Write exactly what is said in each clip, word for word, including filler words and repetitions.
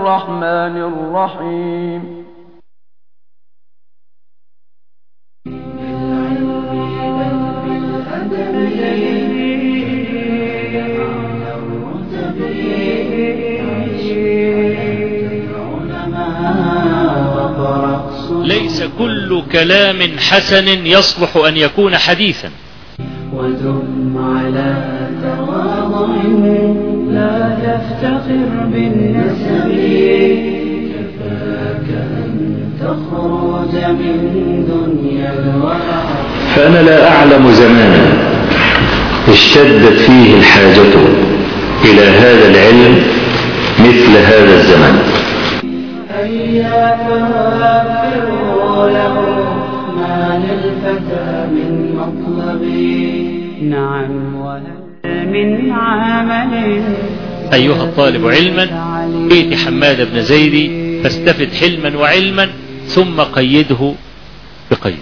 الرحمن الرحيم. ليس كل كلام حسن يصلح أن يكون حديثا. ودم على تواضع لا تفتخر بالنسب، كفاك أن تخرج من دنيا الورع. فأنا لا أعلم زمانا اشتدت فيه الحاجة إلى هذا العلم مثل هذا الزمان. هيا فافروا له ما للفتى من مطلب، نعم وهل من عمل. أيها الطالب علما، ائت حماد بن زيد فاستفد حلما وعلما ثم قيده بقيد.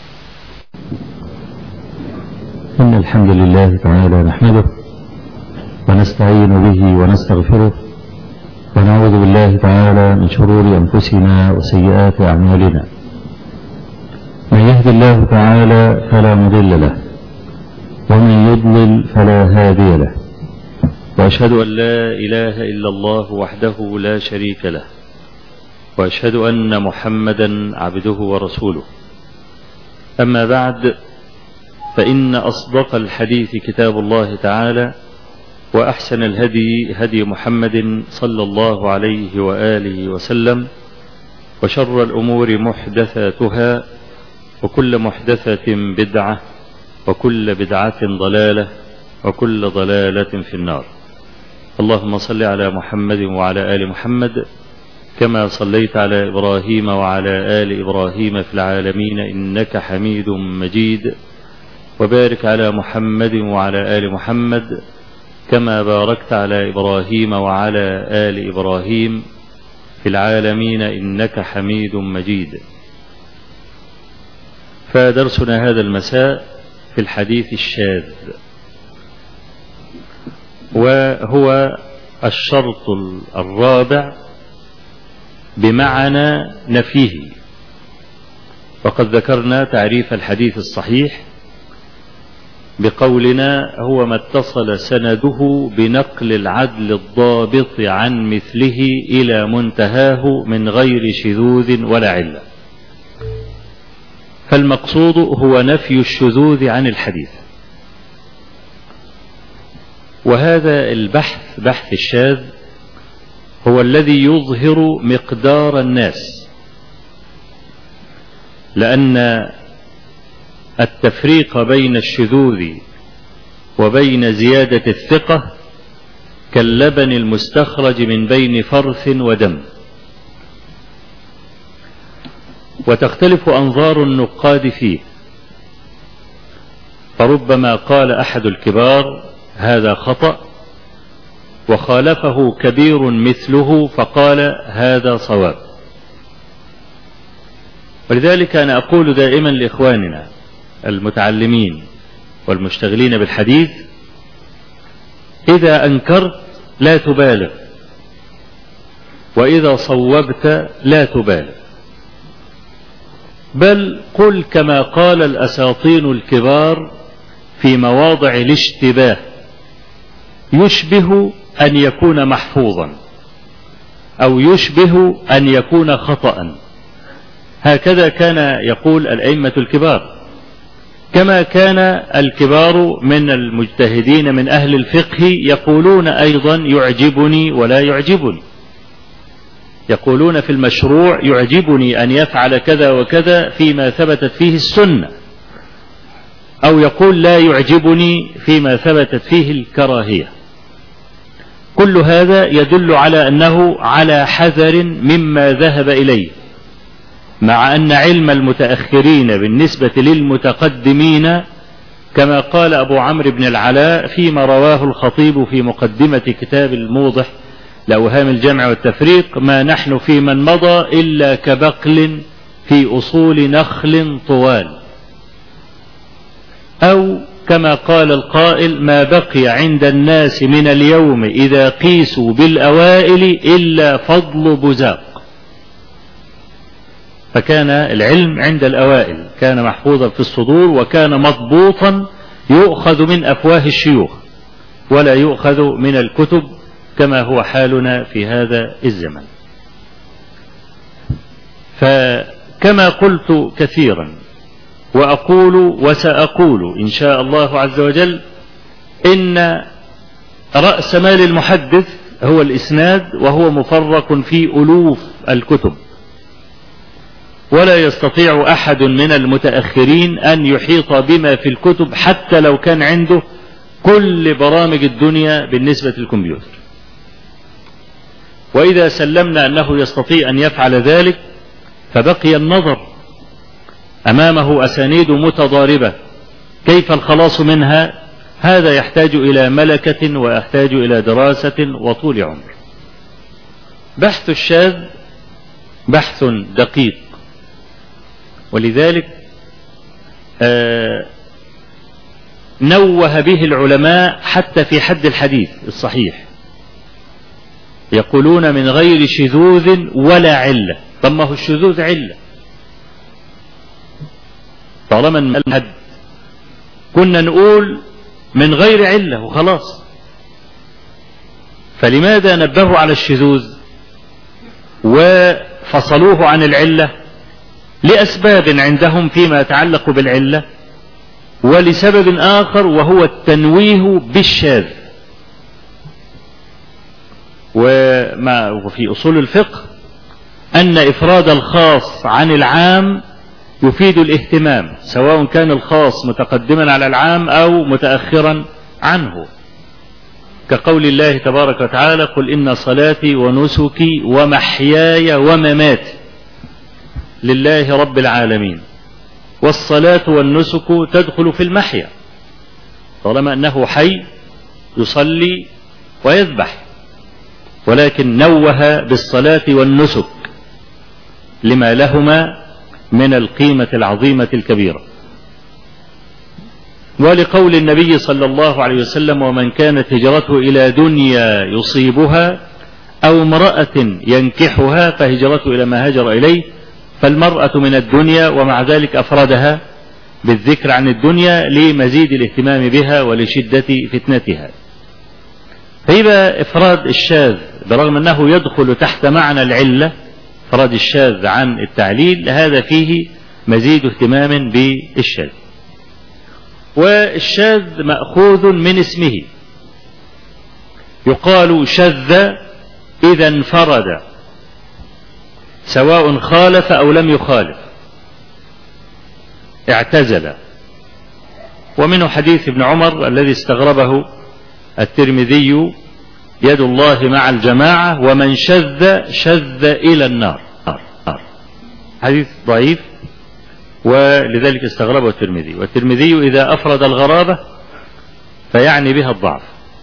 إن الحمد لله تعالى نحمده ونستعين به ونستغفره ونعوذ بالله تعالى من شرور أنفسنا وسيئات أعمالنا. من يهد الله تعالى فلا مضل له ومن يضلل فلا هادي له، وأشهد أن لا إله إلا الله وحده لا شريك له، وأشهد أن محمدا عبده ورسوله. أما بعد، فإن أصدق الحديث كتاب الله تعالى، وأحسن الهدي هدي محمد صلى الله عليه وآله وسلم، وشر الأمور محدثاتها، وكل محدثة بدعة، وكل بدعة ضلالة، وكل ضلالة في النار. اللهم صل على محمد وعلى آل محمد كما صليت على إبراهيم وعلى آل إبراهيم في العالمين إنك حميد مجيد، وبارك على محمد وعلى آل محمد كما باركت على إبراهيم وعلى آل إبراهيم في العالمين إنك حميد مجيد. فدرسنا هذا المساء في الحديث الشاذ، وهو الشرط الرابع بمعنى نفيه. وقد ذكرنا تعريف الحديث الصحيح بقولنا هو ما اتصل سنده بنقل العدل الضابط عن مثله إلى منتهاه من غير شذوذ ولا علة. فالمقصود هو نفي الشذوذ عن الحديث. وهذا البحث، بحث الشاذ، هو الذي يظهر مقدار الناس، لأن التفريق بين الشذوذ وبين زيادة الثقة كاللبن المستخرج من بين فرث ودم. وتختلف أنظار النقاد فيه، فربما قال أحد الكبار هذا خطأ، وخالفه كبير مثله فقال هذا صواب. ولذلك أنا أقول دائما لإخواننا المتعلمين والمشتغلين بالحديث: إذا أنكرت لا تبالغ، وإذا صوبت لا تبالغ، بل قل كما قال الأساطين الكبار في مواضع الاشتباه: يشبه أن يكون محفوظا، أو يشبه أن يكون خطأ. هكذا كان يقول الأئمة الكبار، كما كان الكبار من المجتهدين من أهل الفقه يقولون أيضا يعجبني ولا يعجبني، يقولون في المشروع يعجبني أن يفعل كذا وكذا فيما ثبتت فيه السنة، أو يقول لا يعجبني فيما ثبتت فيه الكراهية. كل هذا يدل على أنه على حذر مما ذهب إليه، مع أن علم المتأخرين بالنسبة للمتقدمين كما قال أبو عمرو بن العلاء فيما رواه الخطيب في مقدمة كتاب الموضح لأوهام الجمع والتفريق: ما نحن في من مضى إلا كبقل في أصول نخل طوال. أو كما قال القائل: ما بقي عند الناس من اليوم إذا قيسوا بالأوائل إلا فضل بزاق. فكان العلم عند الأوائل، كان محفوظا في الصدور، وكان مضبوطا يؤخذ من أفواه الشيوخ ولا يؤخذ من الكتب كما هو حالنا في هذا الزمن. فكما قلت كثيرا وأقول وسأقول إن شاء الله عز وجل، إن رأس مال المحدث هو الإسناد، وهو مفرق في ألوف الكتب، ولا يستطيع أحد من المتأخرين أن يحيط بما في الكتب حتى لو كان عنده كل برامج الدنيا بالنسبة للكمبيوتر. وإذا سلمنا أنه يستطيع أن يفعل ذلك، فبقي النظر أمامه أسانيد متضاربة، كيف الخلاص منها؟ هذا يحتاج إلى ملكة ويحتاج إلى دراسة وطول عمر. بحث الشاذ بحث دقيق، ولذلك آه نوه به العلماء حتى في حد الحديث الصحيح، يقولون من غير شذوذ ولا علة. طب ما هو الشذوذ علة، طالما من الحد كنا نقول من غير علة وخلاص. فلماذا نبهوا على الشذوذ وفصلوه عن العلة؟ لأسباب عندهم فيما يتعلق بالعلة، ولسبب آخر وهو التنويه بالشاذ. وفي أصول الفقه أن إفراد الخاص عن العام يفيد الاهتمام، سواء كان الخاص متقدما على العام أو متأخرا عنه، كقول الله تبارك وتعالى: قل إن صلاتي ونسكي ومحياي ومماتي لله رب العالمين. والصلاة والنسك تدخل في المحيا طالما أنه حي يصلي ويذبح، ولكن نوه بالصلاة والنسك لما لهما من القيمة العظيمة الكبيرة. ولقول النبي صلى الله عليه وسلم: ومن كانت هجرته إلى دنيا يصيبها أو امرأة ينكحها فهجرته إلى ما هاجر إليه. فالمرأة من الدنيا، ومع ذلك أفردها بالذكر عن الدنيا لمزيد الاهتمام بها ولشدة فتنتها. فإذا إفراد الشاذ برغم أنه يدخل تحت معنى العلة، إفراد الشاذ عن التعليل، هذا فيه مزيد اهتمام بالشاذ. والشاذ مأخوذ من اسمه، يقال شذ إذا انفرد، سواء خالف أو لم يخالف، اعتزل. ومنه حديث ابن عمر الذي استغربه الترمذي: يد الله مع الجماعة ومن شذ شذ إلى النار. حديث ضعيف، ولذلك استغربه الترمذي. والترمذي إذا أفرد الغرابة فيعني بها الضعف.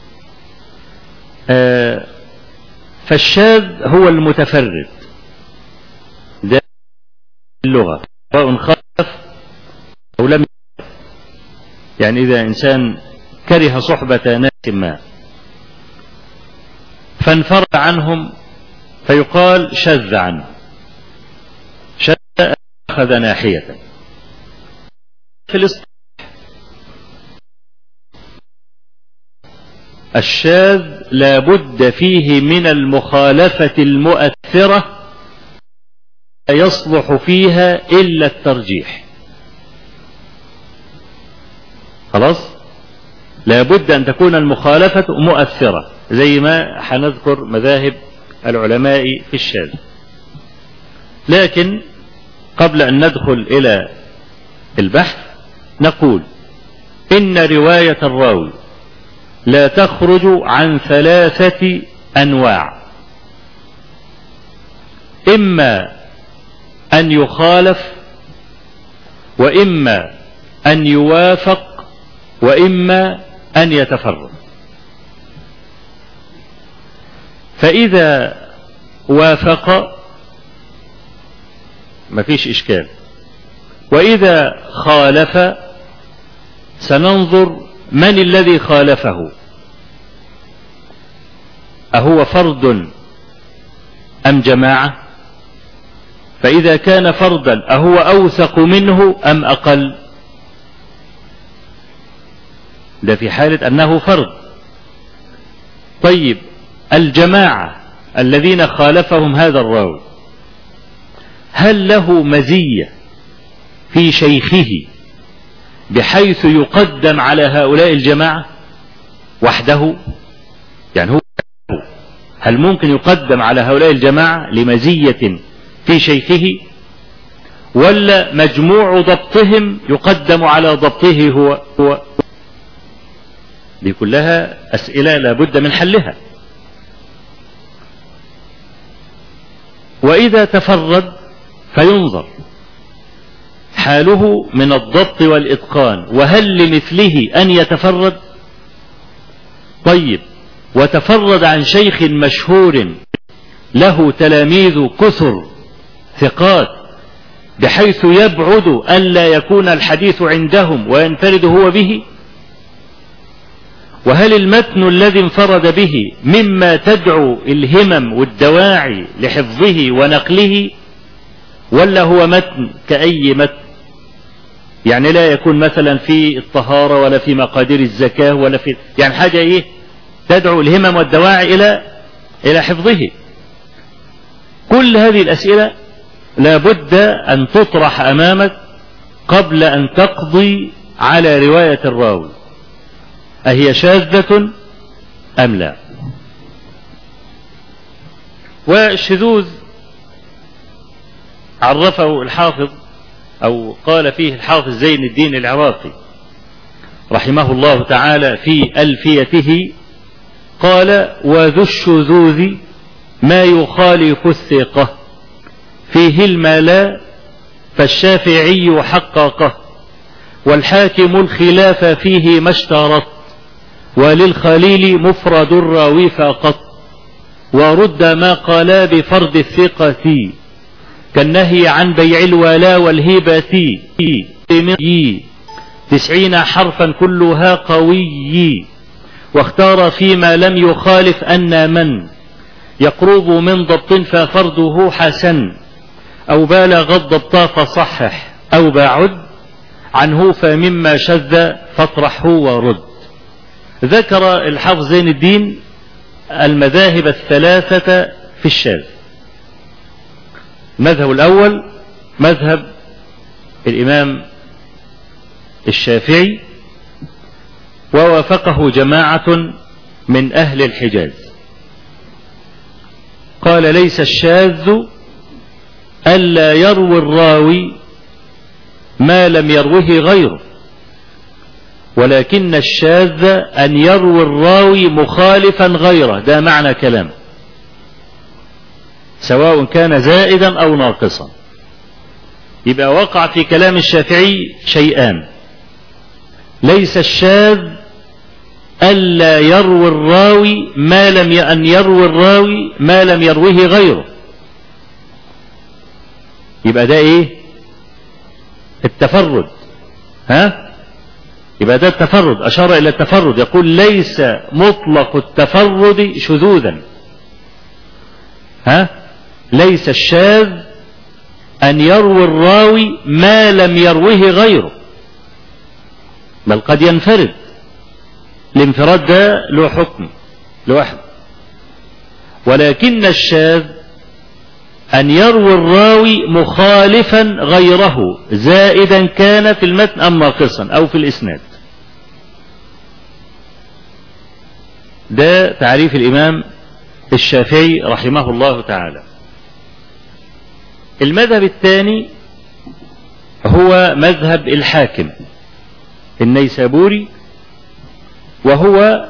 فالشاذ هو المتفرد، ده اللغة، سواء خالف أو لم يخالف. يعني إذا إنسان كره صحبة ناس ما فانفرد عنهم فيقال شذ عنه، شذ أخذ ناحية. في الاصطلاح الشاذ لا بد فيه من المخالفة المؤثرة لا يصلح فيها إلا الترجيح. خلاص، لا بد أن تكون المخالفة مؤثرة، زي ما حنذكر مذاهب العلماء في الشاذ. لكن قبل أن ندخل إلى البحث نقول إن رواية الراوي لا تخرج عن ثلاثة أنواع: إما أن يخالف، وإما أن يوافق، وإما أن يتفرد. فإذا وافق ما فيش إشكال، وإذا خالف سننظر من الذي خالفه، أهو فرد أم جماعة؟ فإذا كان فردا أهو أوثق منه أم أقل؟ ده في حالة أنه فرد. طيب الجماعة الذين خالفهم هذا الراوي هل له مزية في شيخه بحيث يقدم على هؤلاء الجماعة وحده؟ يعني هو هل ممكن يقدم على هؤلاء الجماعة لمزية في شيخه، ولا مجموع ضبطهم يقدم على ضبطه هو هو؟ دي كلها أسئلة لابد من حلها. وإذا تفرد فينظر حاله من الضبط والإتقان، وهل لمثله أن يتفرد؟ طيب وتفرد عن شيخ مشهور له تلاميذ كثر ثقات بحيث يبعد ألا يكون الحديث عندهم وينفرد هو به، وهل المتن الذي انفرد به مما تدعو الهمم والدواعي لحفظه ونقله، ولا هو متن كأي متن؟ يعني لا يكون مثلا في الطهارة ولا في مقادير الزكاة ولا في يعني حاجة ايه تدعو الهمم والدواعي الى الى حفظه. كل هذه الأسئلة لابد أن تطرح أمامك قبل أن تقضي على رواية الراوي، أهي شاذة أم لا؟ والشذوذ عرفه الحافظ أو قال فيه الحافظ زين الدين العراقي رحمه الله تعالى في ألفيته، قال: وذو الشذوذ ما يخالف الثقة فيه الملا فالشافعي حققه، والحاكم الخلاف فيه ما اشترط، وللخليل مفرد الراوي فقط، ورد ما قالا بفرد الثقة كالنهي عن بيع الولا والهبة تسعين حرفا كلها قوي، واختار فيما لم يخالف أن من يقرب من ضبط ففرده حسن، أو بالغ الضبط فصحح، أو بعد عنه فمما شذ فاطرحه ورد. ذكر الحافظ زين الدين المذاهب الثلاثة في الشاذ. المذهب الأول مذهب الإمام الشافعي، ووافقه جماعة من أهل الحجاز. قال: ليس الشاذ ألا يروي الراوي ما لم يروه غيره، ولكن الشاذ أن يروي الراوي مخالفا غيره. ده معنى كلام، سواء كان زائدا أو ناقصا. يبقى وقع في كلام الشافعي شيئان: ليس الشاذ ألا يروي الراوي ما لم أن يروي الراوي ما لم يروه غيره. يبقى ده ايه؟ التفرد. ها؟ يبقى ده التفرد، أشار إلى التفرد، يقول: ليس مطلق التفرد شذوذا. ها؟ ليس الشاذ أن يروي الراوي ما لم يروه غيره، بل قد ينفرد. الانفراد ده له حكم لوحده. ولكن الشاذ أن يروي الراوي مخالفا غيره، زائدا كان في المتن أم ناقصا أو في الإسناد. ده تعريف الإمام الشافعي رحمه الله تعالى. المذهب الثاني هو مذهب الحاكم النيسابوري، وهو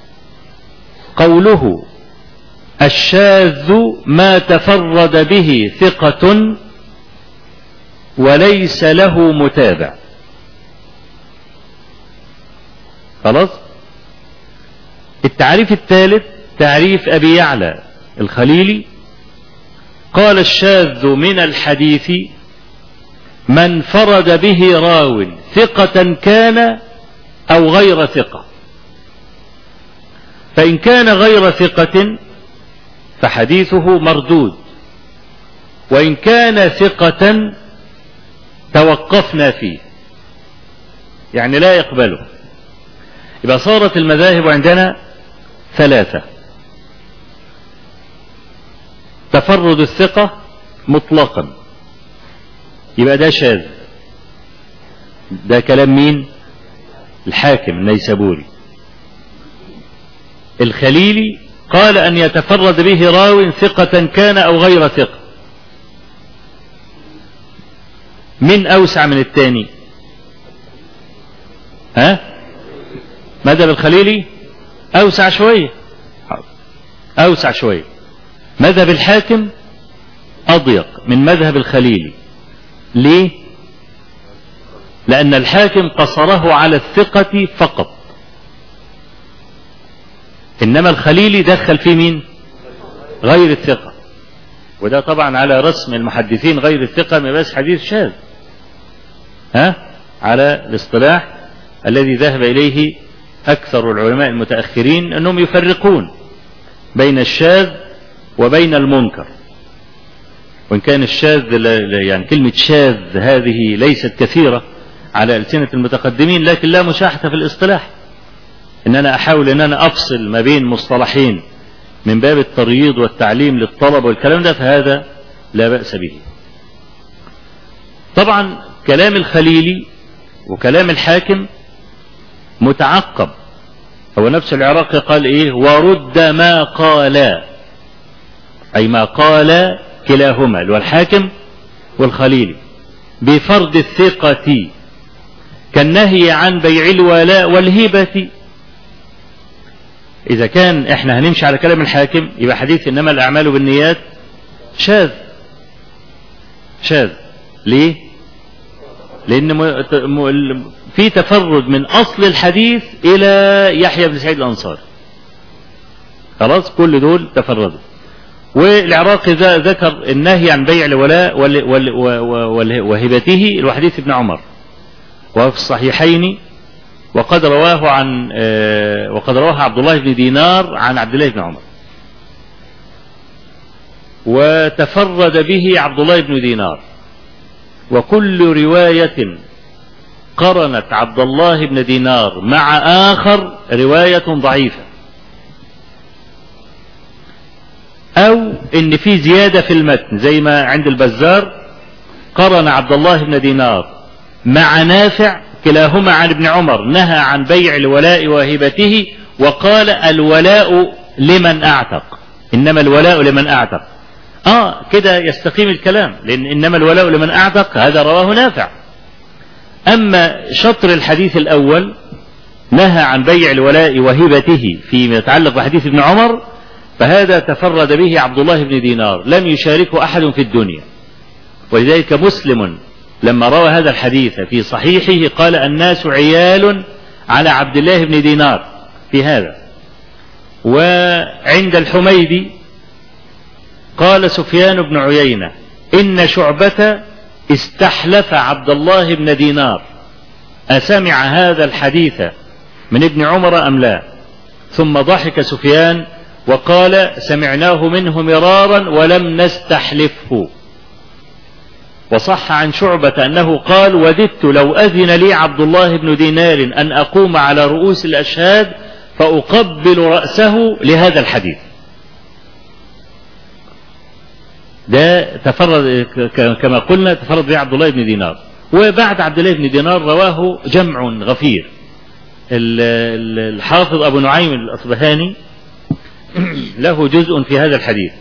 قوله: الشاذ ما تفرد به ثقة وليس له متابع. خلاص. التعريف الثالث تعريف أبي يعلى الخليلي، قال: الشاذ من الحديث من فرد به راو ثقة كان أو غير ثقة. فإن كان غير ثقة فحديثه مردود، وإن كان ثقة توقفنا فيه، يعني لا يقبله. يبقى صارت المذاهب عندنا ثلاثة: تفرد الثقة مطلقا، يبقى ده شاذ. ده كلام مين؟ الحاكم النيسابوري. الخليلي قال أن يتفرد به راو ثقة كان أو غير ثقة. من أوسع من الثاني؟ ها؟ مذهب الخليلي أوسع شوية، أوسع شوية. مذهب الحاكم أضيق من مذهب الخليلي. ليه؟ لأن الحاكم قصره على الثقة فقط، إنما الخليلي دخل في مين؟ غير الثقة. وده طبعا على رسم المحدثين، غير الثقة ما بس حديث شاذ، ها؟ على الاصطلاح الذي ذهب إليه أكثر العلماء المتأخرين، أنهم يفرقون بين الشاذ وبين المنكر. وإن كان الشاذ يعني كلمة شاذ هذه ليست كثيرة على ألسنة المتقدمين، لكن لا مشاحة في الاصطلاح إن أنا أحاول أن أنا أفصل ما بين مصطلحين من باب الترييض والتعليم للطلب والكلام ده، فهذا لا بأس به. طبعا كلام الخليلي وكلام الحاكم متعقب. هو نفس العراقي قال إيه؟ ورد ما قال، أي ما قال كلاهما، اللي هو الحاكم والخليلي، بفرض الثقة كالنهي عن بيع الولاء والهبة. إذا كان إحنا هنمشي على كلام الحاكم يبقى حديث إنما الأعمال بالنيات شاذ. شاذ ليه؟ لأن في تفرد من أصل الحديث إلى يحيى بن سعيد الأنصاري، خلاص كل دول تفردوا. والعراقي ذكر النهي عن بيع الولاء وهبته الحديث ابن عمر وفي الصحيحين، وقد رواه عن وقد رواه عبد الله بن دينار عن عبد الله بن عمر، وتفرد به عبد الله بن دينار. وكل رواية قرنت عبد الله بن دينار مع آخر رواية ضعيفة، أو إن في زيادة في المتن زي ما عند البزار قرن عبد الله بن دينار مع نافع كلاهما عن ابن عمر نهى عن بيع الولاء وهبته، وقال الولاء لمن أعتق، إنما الولاء لمن أعتق. آه كده يستقيم الكلام، لأن إنما الولاء لمن أعتق هذا رواه نافع. أما شطر الحديث الأول نهى عن بيع الولاء وهبته فيما يتعلق بحديث ابن عمر، فهذا تفرد به عبد الله بن دينار لم يشاركه أحد في الدنيا. ولذلك مسلم لما روى هذا الحديث في صحيحه قال الناس عيال على عبد الله بن دينار في هذا. وعند الحميدي قال سفيان بن عيينة إن شعبة استحلف عبد الله بن دينار أسمع هذا الحديث من ابن عمر أم لا؟ ثم ضحك سفيان وقال سمعناه منه مرارا ولم نستحلفه. وصح عن شعبة أنه قال وددت لو أذن لي عبد الله بن دينار أن أقوم على رؤوس الأشهاد فأقبل رأسه لهذا الحديث. ده تفرد كما قلنا تفرد به عبد الله بن دينار. وبعد عبد الله بن دينار رواه جمع غفير. الحافظ أبو نعيم الأصبهاني له جزء في هذا الحديث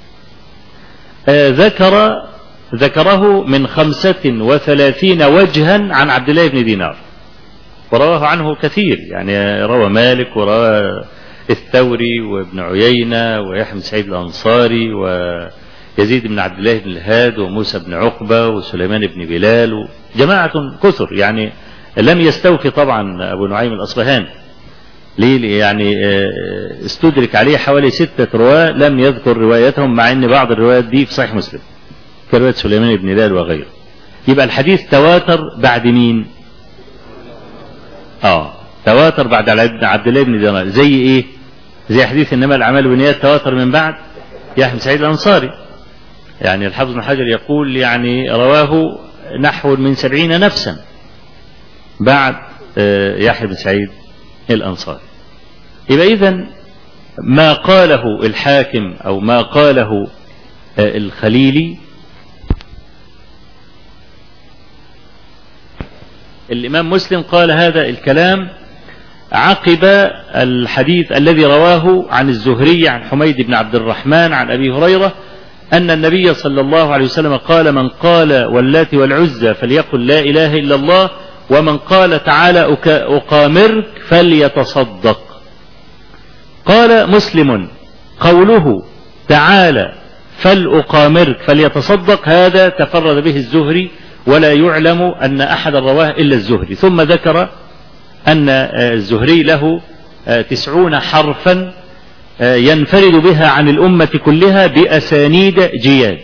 ذكر ذكره من خمسة وثلاثين وجها عن عبد الله بن دينار، ورواه عنه كثير، يعني روى مالك وروى الثوري وابن عيينة ويحيى بن سعيد الأنصاري ويزيد بن عبد الله بن الهاد وموسى بن عقبة وسليمان بن بلال جماعة كثر، يعني لم يستوفي طبعا أبو نعيم الأصبهاني ليه؟ يعني استدرك عليه حوالي ستة رواة لم يذكر روايتهم، مع ان بعض الروايات دي في صحيح مسلم كرواية سليمان بن بلال وغيره. يبقى الحديث تواتر بعد مين؟ اه تواتر بعد عبد الله بن دينار. زي ايه؟ زي حديث انما الاعمال بالنيات تواتر من بعد يحيى بن سعيد الانصاري. يعني الحافظ بن حجر يقول يعني رواه نحو من سبعين نفسا بعد يحيى بن سعيد الانصاري. يبقى اذن ما قاله الحاكم او ما قاله الخليلي الامام مسلم قال هذا الكلام عقب الحديث الذي رواه عن الزهري عن حميد بن عبد الرحمن عن أبي هريرة أن النبي صلى الله عليه وسلم قال من قال واللات والعزى فليقل لا إله إلا الله ومن قال تعالى أقامرك فليتصدق. قال مسلم قوله تعالى فلأقامرك فليتصدق هذا تفرد به الزهري ولا يعلم أن أحد رواه إلا الزهري. ثم ذكر أن الزهري له تسعون حرفا ينفرد بها عن الأمة كلها بأسانيد جياد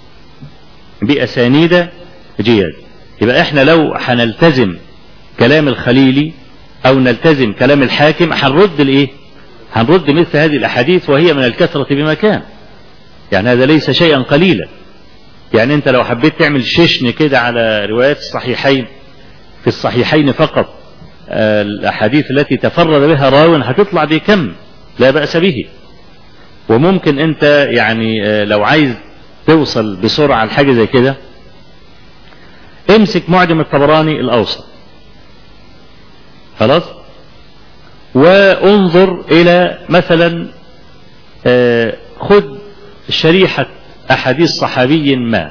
بأسانيد جياد. يبقى احنا لو هنلتزم كلام الخليلي أو نلتزم كلام الحاكم هنرد الايه؟ هنرد مثل هذه الأحاديث وهي من الكثرة بمكان. يعني هذا ليس شيئا قليلا. يعني انت لو حبيت تعمل ششن كده على روايات الصحيحين في الصحيحين فقط الأحاديث التي تفرد بها راو هتطلع بكم لا بأس به. وممكن أنت يعني لو عايز توصل بسرعة لحاجة زي كده امسك معجم الطبراني الأوسط خلاص وانظر إلى مثلا خذ شريحة أحاديث صحابي ما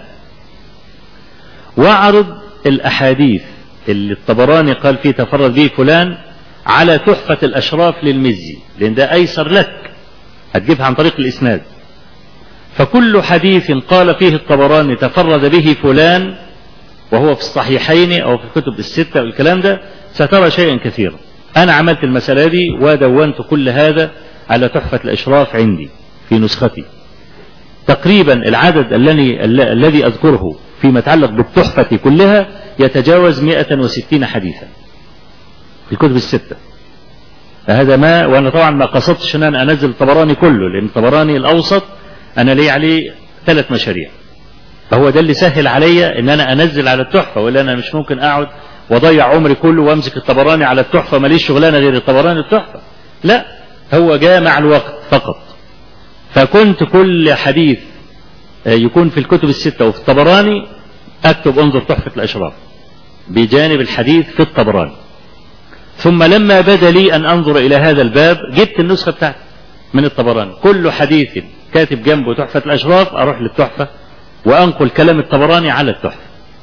واعرض الأحاديث اللي الطبراني قال فيه تفرد به فلان على تحفة الأشراف للمزي لأن ده أيسر لك هتجيبها عن طريق الإسناد. فكل حديث قال فيه الطبراني تفرد به فلان وهو في الصحيحين أو في الكتب الستة والكلام ده سترى شيئا كثيرا. أنا عملت المسألة دي ودونت كل هذا على تحفة الأشراف عندي في نسختي. تقريبا العدد الذي الذي أذكره فيما يتعلق بالتحفة كلها يتجاوز مئة وستين حديثا في الكتب الستة. هذا ما وأنا طبعا ما قصدتش أن أنا أنزل الطبراني كله لأن الطبراني الأوسط أنا لي عليه ثلاث مشاريع فهو ده اللي سهل علي أن أنا أنزل على التحفة ولا أنا مش ممكن أقعد وضيع عمري كله وأمسك الطبراني على التحفة ماليش شغلانة غير الطبراني التحفة. لا هو جاء مع الوقت فقط. فكنت كل حديث يكون في الكتب الستة وفي الطبراني أكتب انظر تحفة الأشراف بجانب الحديث في الطبراني. ثم لما بدا لي أن أنظر إلى هذا الباب جبت النسخة بتاعتي من الطبراني كل حديث كاتب جنبه تحفة الأشراف أروح للتحفة وأنقل كلام الطبراني على التحفة.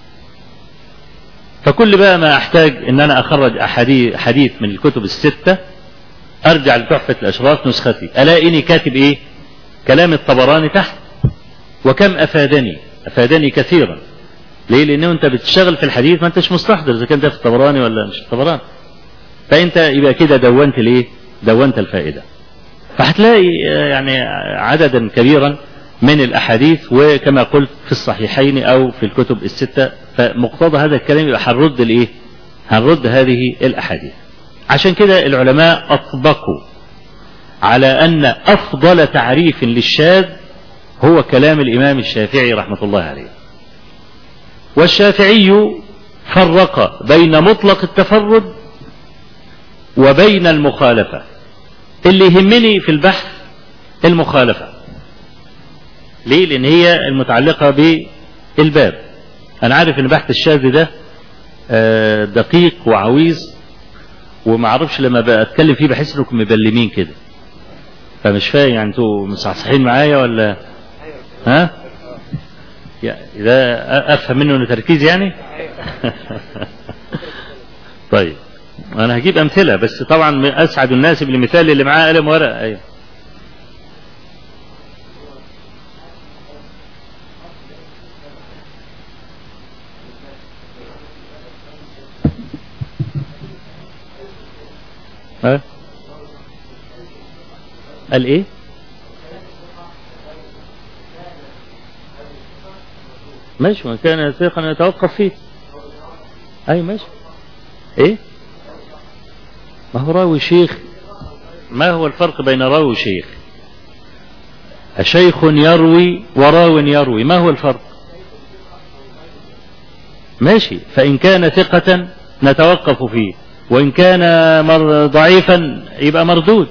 فكل بقى ما أحتاج أن أنا أخرج أحاديث حديث من الكتب الستة أرجع لتحفة الأشراف نسختي ألاقيني كاتب إيه؟ كلام الطبراني تحت. وكم أفادني أفادني كثيرا. ليه؟ لأنه أنت بتشتغل في الحديث ما أنتش مستحضر إذا كان ده في الطبراني ولا مش الطبراني. فأنت يبقى كده دونت الإيه؟ دونت الفائدة. فهتلاقي يعني عددا كبيرا من الأحاديث وكما قلت في الصحيحين أو في الكتب الستة. فمقتضى هذا الكلام يبقى هنرد الإيه؟ هنرد هذه الأحاديث. عشان كده العلماء أطبقوا على أن أفضل تعريف للشاذ هو كلام الإمام الشافعي رحمة الله عليه. والشافعي فرق بين مطلق التفرد وبين المخالفة. اللي يهمني في البحث المخالفة. ليه؟ لأن هي المتعلقة بالباب. أنا عارف أن بحث الشاذ ده دقيق وعويز ومعرفش لما بأتكلم فيه بحس انكم مبلمين كده فمش فاهم يعني انتوا مصحصحين معايا ولا ها اذا افهم منه انه تركيز يعني طيب انا هجيب امثله بس طبعا اسعد الناس بالمثال اللي معاه قلم ورقه. ايوه ها قال ايه؟ ماشي وان كان ثقا يتوقف فيه. اي ماشي ايه ما هو راوي شيخ، ما هو الفرق بين راوي وشيخ؟ شيخ يروي وراو يروي، ما هو الفرق؟ ماشي، فإن كان ثقة نتوقف فيه، وإن كان مر ضعيفا يبقى مردود.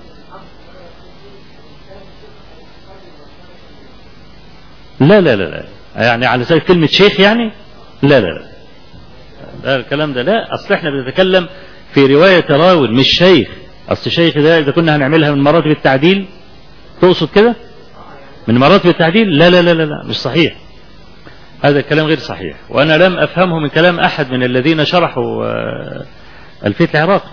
لا لا لا لا يعني على سبيل كلمة شيخ يعني لا لا لا ده الكلام ده لا. أصل احنا بنتكلم في رواية راوي مش شيخ. أصل الشيخ ده إذا كنا هنعملها من مراتب التعديل، تقصد كده من مراتب التعديل؟ لا لا لا لا مش صحيح، هذا الكلام غير صحيح، وأنا لم أفهمه من كلام أحد من الذين شرحوا الفيت العراقي.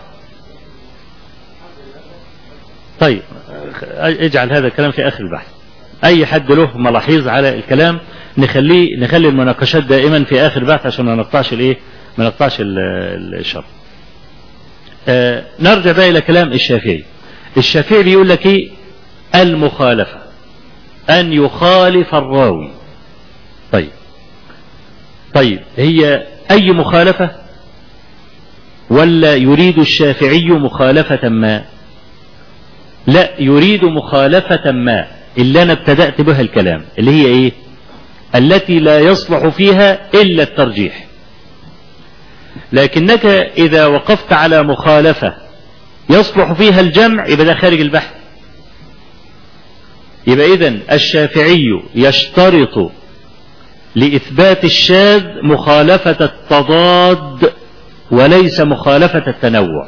طيب اجعل هذا الكلام في آخر البحث، أي حد له ملاحظ على الكلام نخليه نخلي المناقشات دائما في آخر البحث عشان ما نقطعش الإيه ما نقطعش الشرح. آه نرجع بقى إلى كلام الشافعي. الشافعي بيقول لك إيه؟ المخالفة، أن يخالف الراوي. طيب طيب هي أي مخالفة؟ ولا يريد الشافعي مخالفة ما؟ لا، يريد مخالفة ما اللي أنا ابتدأت بها الكلام، اللي هي إيه؟ التي لا يصلح فيها إلا الترجيح. لكنك إذا وقفت على مخالفة يصلح فيها الجمع يبقى ده خارج البحث. يبقى إذن الشافعي يشترط لإثبات الشاذ مخالفة التضاد وليس مخالفة التنوع.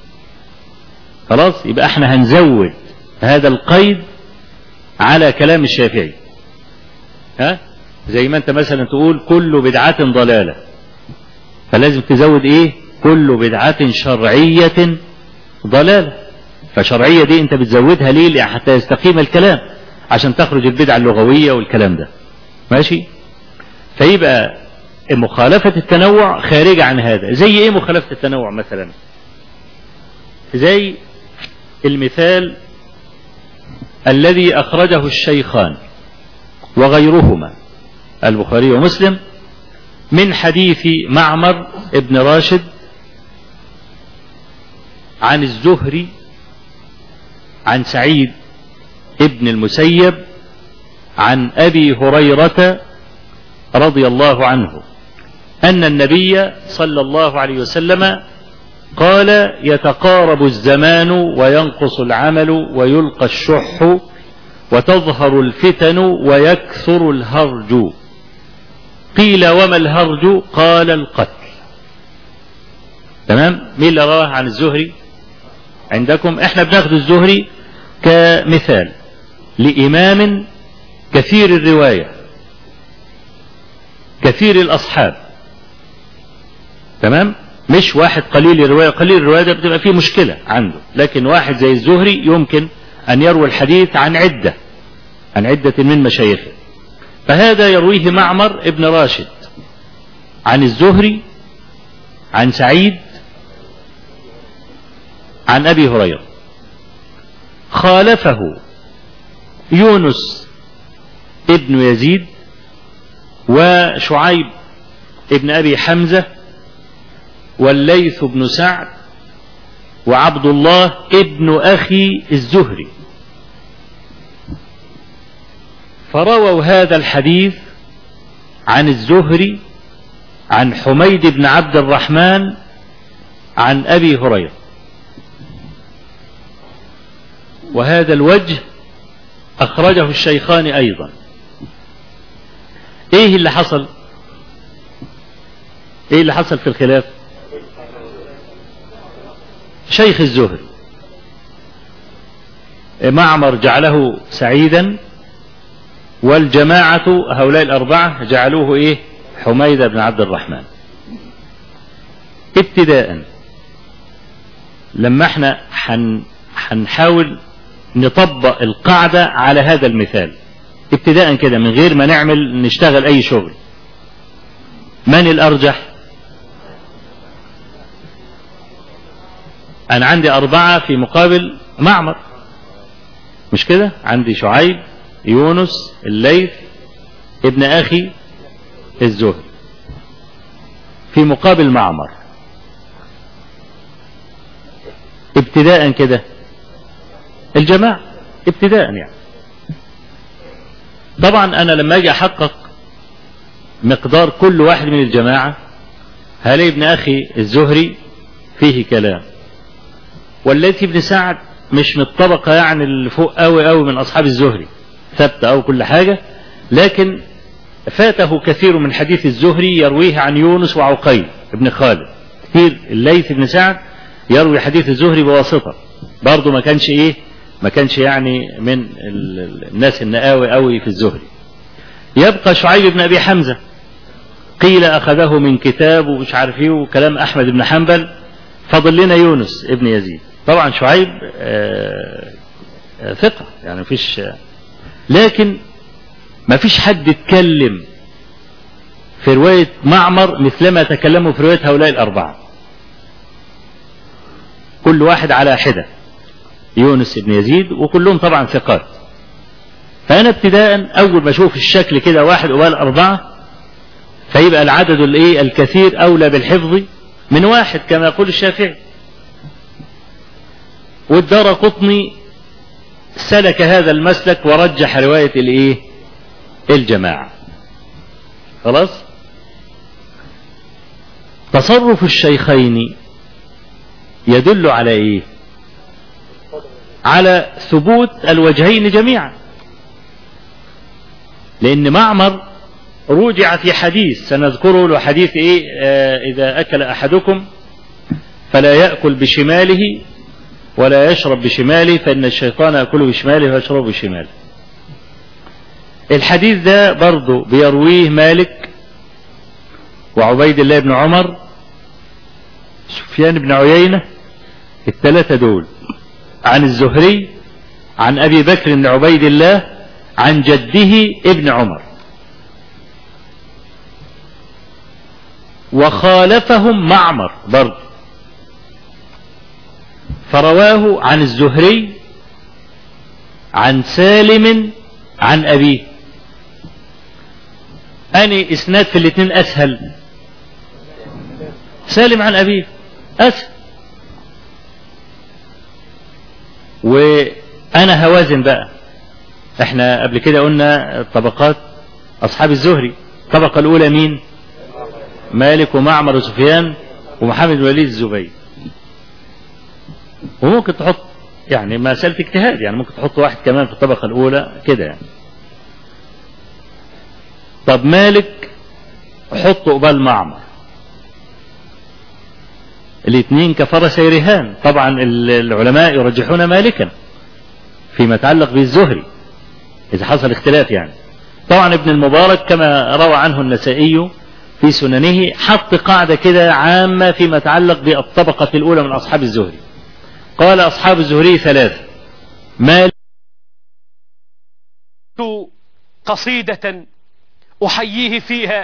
خلاص، يبقى احنا هنزود هذا القيد على كلام الشافعي. ها زي ما انت مثلا تقول كل بدعة ضلالة، فلازم تزود ايه؟ كل بدعة شرعية ضلالة. فشرعية دي انت بتزودها ليه؟ حتى يستقيم الكلام، عشان تخرج البدعة اللغوية والكلام ده. ماشي؟ فيبقى مخالفة التنوع خارجة عن هذا. زي ايه مخالفة التنوع مثلا؟ زي المثال الذي أخرجه الشيخان وغيرهما البخاري ومسلم من حديث معمر ابن راشد عن الزهري عن سعيد ابن المسيب عن أبي هريرة رضي الله عنه أن النبي صلى الله عليه وسلم قال: يتقارب الزمان وينقص العمل ويلقى الشح وتظهر الفتن ويكثر الهرج. قيل: وما الهرج؟ قال: القتل. تمام؟ مين اللي رواه عن الزهري عندكم؟ احنا بناخد الزهري كمثال لإمام كثير الرواية كثير الأصحاب. تمام؟ مش واحد قليل الرواية. قليل الرواية ده بتبقى فيه مشكلة عنده، لكن واحد زي الزهري يمكن أن يروي الحديث عن عدة عن عدة من مشايخه. فهذا يرويه معمر ابن راشد عن الزهري عن سعيد عن أبي هريرة. خالفه يونس ابن يزيد وشعيب ابن أبي حمزة والليث بن سعد وعبد الله ابن أخي الزهري، فرووا هذا الحديث عن الزهري عن حميد بن عبد الرحمن عن أبي هريرة. وهذا الوجه أخرجه الشيخان أيضا. إيه اللي حصل؟ إيه اللي حصل في الخلاف؟ شيخ الزهري معمر جعله سعيدا، والجماعة هؤلاء الأربعة جعلوه إيه؟ حميد بن عبد الرحمن. ابتداء لما احنا هنحاول نطبق القاعدة على هذا المثال ابتداء كده من غير ما نعمل نشتغل أي شغل، من الأرجح؟ أنا عندي أربعة في مقابل معمر، مش كده؟ عندي شعيب، يونس، الليث، ابن أخي الزهري في مقابل معمر. ابتداء كده الجماعة ابتداء يعني. طبعا أنا لما أجي أحقق مقدار كل واحد من الجماعة هلاقي ابن أخي الزهري فيه كلام، والليث بن سعد مش من الطبقة يعني اللي فوق قوي قوي من أصحاب الزهري، ثبت أو كل حاجة، لكن فاته كثير من حديث الزهري يرويه عن يونس وعقيل ابن خالد كثير. الليث بن سعد يروي حديث الزهري بواسطة، برضه ما كانش ايه ما كانش يعني من الناس النقاوي قوي في الزهري. يبقى شعيب بن ابي حمزة قيل اخذه من كتاب ومش عارف ايه وكلام احمد بن حنبل، فضل لنا يونس ابن يزيد. طبعا شعيب آه آه ثقة يعني مفيش، لكن ما فيش حد اتكلم في رواية معمر مثلما تكلموا في رواية هؤلاء الأربعة، كل واحد على حدة، يونس بن يزيد، وكلهم طبعا ثقات. فأنا ابتداء أول ما أشوف الشكل كده واحد قبال أربعة، فيبقى العدد الايه الكثير أولى بالحفظ من واحد كما يقول الشافعي. والدارقطني سلك هذا المسلك ورجح رواية الايه الجماعة. خلاص. تصرف الشيخين يدل على ايه؟ على ثبوت الوجهين جميعا، لان معمر رجع في حديث سنذكره له، حديث ايه آه اذا اكل احدكم فلا يأكل بشماله ولا يشرب بشماله فان الشيطان يأكل بشماله ويشرب بشماله. الحديث ده برضه بيرويه مالك وعبيد الله بن عمر سفيان بن عيينة، الثلاثة دول عن الزهري عن أبي بكر بن عبيد الله عن جده ابن عمر. وخالفهم معمر برضه فرواه عن الزهري عن سالم عن أبيه. أني إسناد في الاثنين أسهل؟ سالم عن أبيه أسهل. وأنا هوازن بقى، احنا قبل كده قلنا طبقات أصحاب الزهري. الطبقة الأولى مين؟ مالك ومعمر وسفيان ومحمد بن وليد الزبير. وممكن تحط يعني مسألة اجتهاد، يعني ممكن تحط واحد كمان في الطبقة الأولى كده يعني. طب مالك حطه قبال معمر، الاثنين كفرسي رهان. طبعا العلماء يرجحون مالكا فيما يتعلق بالزهري إذا حصل اختلاف يعني. طبعا ابن المبارك كما روى عنه النسائي في سننه حط قاعدة كده عامة فيما يتعلق بالطبقة الأولى من أصحاب الزهري. قال أصحاب الزهري ثلاثة: مالك قصيدة أحييه فيها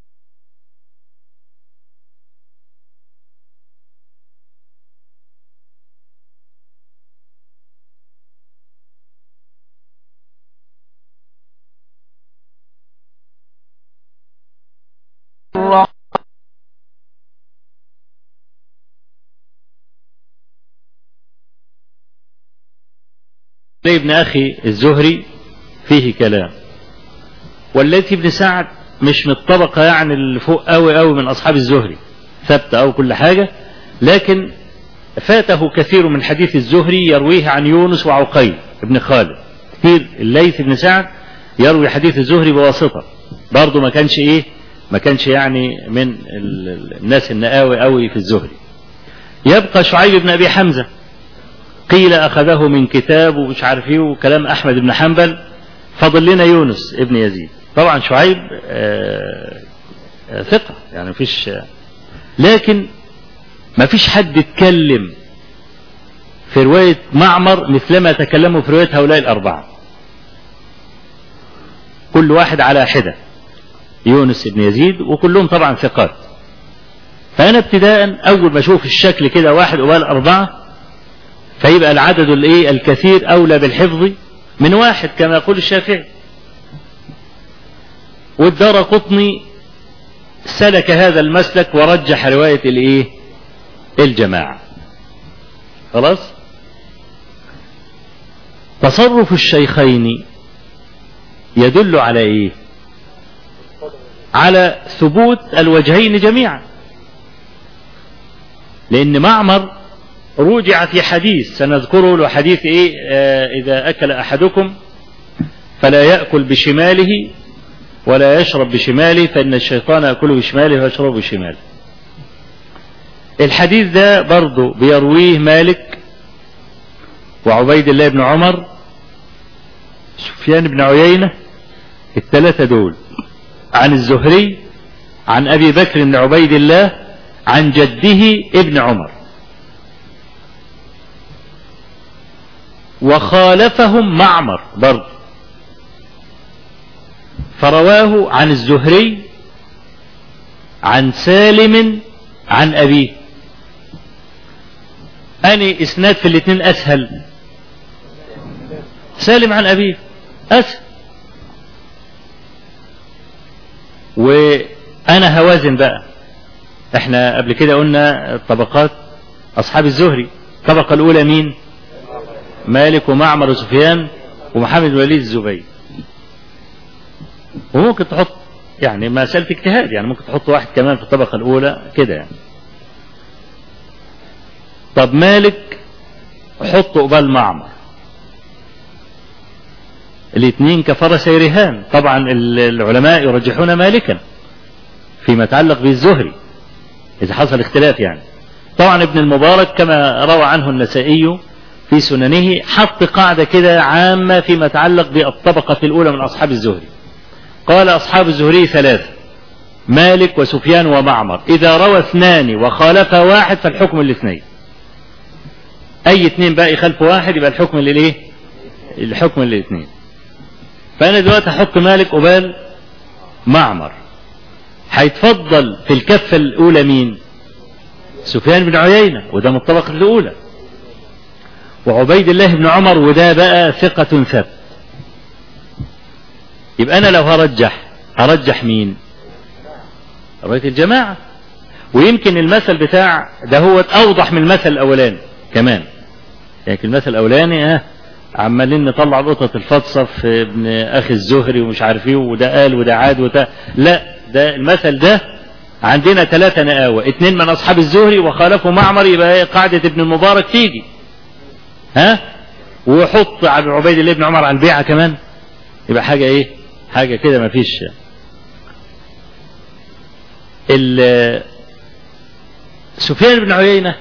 ابن أخي الزهري فيه كلام، والليث بن سعد مش من الطبقة يعني اللي فوق قوي قوي من أصحاب الزهري، ثبت أو كل حاجة، لكن فاته كثير من حديث الزهري يرويه عن يونس وعقيل ابن خالد كثير. الليث بن سعد يروي حديث الزهري بواسطة، برضه ما كانش ايه ما كانش يعني من الناس النقاوي قوي في الزهري. يبقى شعيب بن ابي حمزة قيل اخذه من كتاب ومش عارف ايه وكلام احمد بن حنبل، فضل لنا يونس ابن يزيد. طبعا شعيب آه آه ثقة يعني مفيش، لكن ما فيش حد اتكلم في رواية معمر مثلما تكلموا في رواية هؤلاء الأربعة، كل واحد على حدة، يونس بن يزيد، وكلهم طبعا ثقات. فأنا ابتداء أول ما أشوف الشكل كده واحد قبال أربعة، فيبقى العدد الايه الكثير أولى بالحفظ من واحد كما يقول الشافعي. والدارقطني سلك هذا المسلك ورجح رواية الايه الجماعة. خلاص. تصرف الشيخين يدل على ايه؟ على ثبوت الوجهين جميعا، لان معمر رجع في حديث سنذكره له، حديث ايه؟ آه اذا اكل احدكم فلا يأكل بشماله ولا يشرب بشماله فإن الشيطان يأكل بشماله ويشرب بشماله. الحديث ده برضه بيرويه مالك وعبيد الله بن عمر سفيان بن عيينة، الثلاثة دول، عن الزهري عن أبي بكر بن عبيد الله عن جده ابن عمر، وخالفهم معمر برضه فرواه عن الزهري عن سالم عن أبيه. أني إسناد في الاثنين أسهل؟ سالم عن أبيه أسهل. وأنا هوازن بقى، احنا قبل كده قلنا طبقات أصحاب الزهري، الطبقة الأولى مين؟ مالك ومعمر وسفيان ومحمد بن وليد الزبير. وممكن تحط يعني مسألة اجتهاد، يعني ممكن تحط واحد كمان في الطبقة الأولى كده يعني. طب مالك حطه قبال معمر، الاثنين كفرسي رهان. طبعا العلماء يرجحون مالكا فيما يتعلق بالزهري إذا حصل اختلاف يعني. طبعا ابن المبارك كما روى عنه النسائي في سننه حط قاعدة كده عامة فيما يتعلق بالطبقة الأولى من أصحاب الزهري. قال أصحاب الزهري ثلاثة: مالك وسفيان ومعمر، إذا روى اثنان وخالف واحد فالحكم للاثنين. أي اثنين بقى يخالف واحد يبقى الحكم للإيه؟ الحكم للاثنين. فأنا دلوقتي أحط مالك قبال معمر، هيتفضل في الكفة الأولى مين؟ سفيان بن عيينة، وده من الطبقة الأولى، وعبيد الله بن عمر، وده بقى ثقة ثبت. يبقى أنا لو هرجح هرجح مين؟ رواية الجماعة. ويمكن المثل بتاع ده هو أوضح من المثل الأولاني كمان، يعني المثل الأولاني ها عمالين نطلع قطة الفطسة في ابن أخي الزهري ومش عارف ايه، وده قال وده عاد وده لا، ده المثل ده عندنا ثلاثة نقاوة، اثنين من أصحاب الزهري وخالفوا معمر، يبقى قاعدة ابن المبارك تيجي ها، وحط عبيد الله بن عمر على البيعة كمان، يبقى حاجة ايه؟ حاجة كده ما فيش. سفيان بن عيينة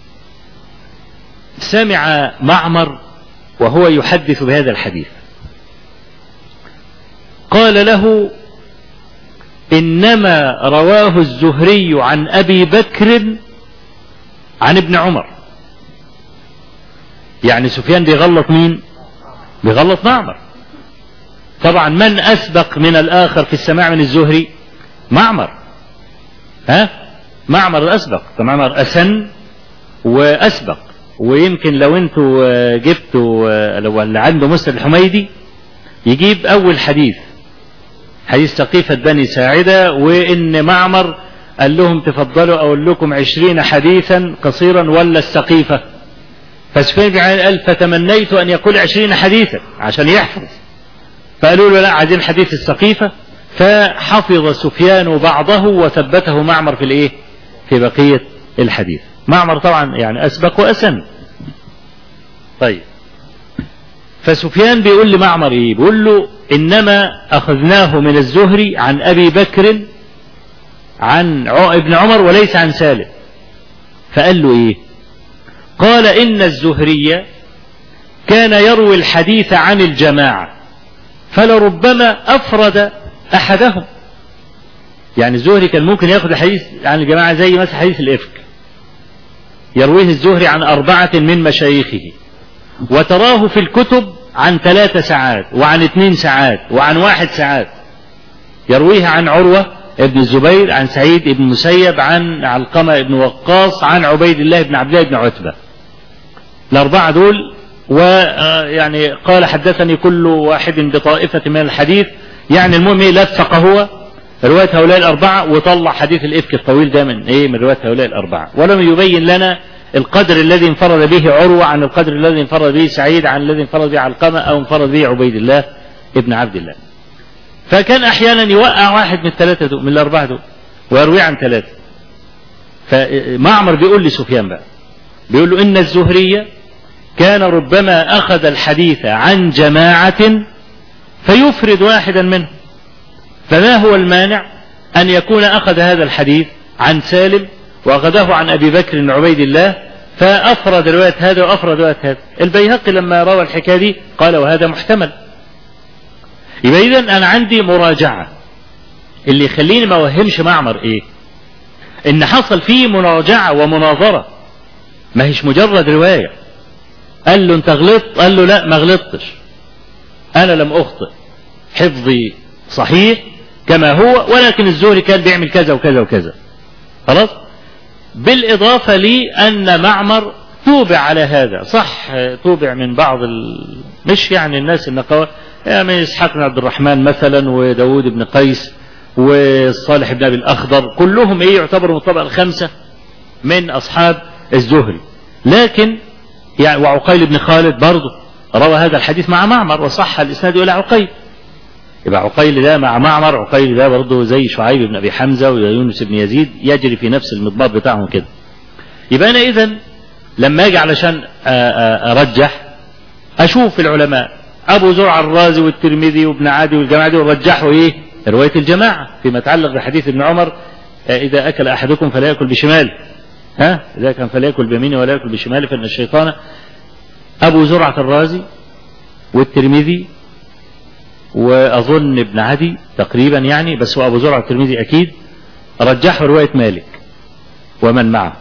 سمع معمر وهو يحدث بهذا الحديث، قال له: إنما رواه الزهري عن أبي بكر عن ابن عمر. يعني سفيان بيغلط مين؟ بيغلط معمر. طبعا من أسبق من الآخر في السماع من الزهري؟ معمر. ها؟ معمر أسبق، معمر أسن وأسبق. ويمكن لو انتوا جبتوا، لو اللي عنده مسند الحميدي يجيب أول حديث، حديث سقيفة بني ساعدة، وإن معمر قال لهم: تفضلوا أقول لكم عشرين حديثا قصيرا ولا السقيفة؟ فسفيان بن عيينة قال: فتمنيت أن يقول عشرين حديثا عشان يحفظ، فقالوا له: لا، عايزين حديث السقيفة. فحفظ سفيان بعضه وثبته معمر في الايه؟ في بقية الحديث. معمر طبعا يعني أسبق وأسن. طيب، فسفيان بيقول لمعمر ايه؟ بيقول له: إنما أخذناه من الزهري عن أبي بكر عن ابن عمر وليس عن سالم. فقال له ايه؟ قال: إن الزهري كان يروي الحديث عن الجماعة فلربما أفرد أحدهم. يعني الزهري كان ممكن يأخذ الحديث عن الجماعة زي مثلا حديث الإفك، يرويه الزهري عن أربعة من مشايخه، وتراه في الكتب عن ثلاث ساعات وعن اثنين ساعات وعن واحد ساعات، يرويه عن عروة ابن الزبير عن سعيد ابن مسيب عن علقمة ابن وقاص عن عبيد الله بن عبد الله بن عتبة. الأربعة دول، ويعني قال: حدثني كل واحد بطائفة من الحديث. يعني المهم ايه؟ لفق هو رواية هؤلاء الأربعة وطلع حديث الإفك الطويل ده من ايه؟ من رواية هؤلاء الأربعة، ولم يبين لنا القدر الذي انفرد به عروة عن القدر الذي انفرد به سعيد عن الذي انفرد به علقمة أو انفرد به عبيد الله ابن عبد الله. فكان أحيانا يوقع واحد من الثلاثة دول، من الأربعة دول، ويروي عن ثلاثة. فمعمر بيقول لسفيان بقى، بيقول له إن الزهري كان ربما أخذ الحديث عن جماعة فيفرد واحدا منهم، فما هو المانع أن يكون أخذ هذا الحديث عن سالم وأخذه عن أبي بكر عبيد الله فأفرد رواية هذا وأفرد رواية هذا. البيهقي لما روى الحكاية دي قال وهذا محتمل. يبقى إذن أنا عندي مراجعة. اللي يخليني ما أوهمش معمر إيه؟ إن حصل فيه مراجعة ومناظرة، ما هيش مجرد رواية. قال له أنت غلطت، قال له لا ما غلطتش، أنا لم أخطئ، حفظي صحيح كما هو، ولكن الزهري كان بيعمل كذا وكذا وكذا. خلاص؟ بالإضافة لي أن معمر توبع على هذا، صح توبع من بعض ال... مش يعني الناس النقاوة، يعني إسحاق بن عبد الرحمن مثلا وداود بن قيس وصالح بن أبي الأخضر، كلهم إيه يعتبروا من الطبقة الخمسة من أصحاب الزهري. لكن يعني وعقيل بن خالد برضه روى هذا الحديث مع معمر وصح الإسناد إلى عقيل. يبقى عقيل ده مع معمر، عقيل ده برضه زي شعيب بن أبي حمزة ويونس بن يزيد، يجري في نفس المضباط بتاعهم كده. يبقى أنا إذن لما أجي علشان أرجح أشوف العلماء أبو زرع الرازي والترمذي وابن عادي والجماعة دي ورجحوا إيه؟ رواية الجماعة فيما يتعلق بحديث ابن عمر إذا أكل أحدكم فلا يأكل بشماله، ها إذا كان فلا يأكل بيمينه ولا يأكل بشماله فإن الشيطان. أبو زرعة الرازي والترمذي وأظن ابن عدي تقريبا يعني، بس هو أبو زرعة الترمذي أكيد، رجحوا رواية مالك ومن معه.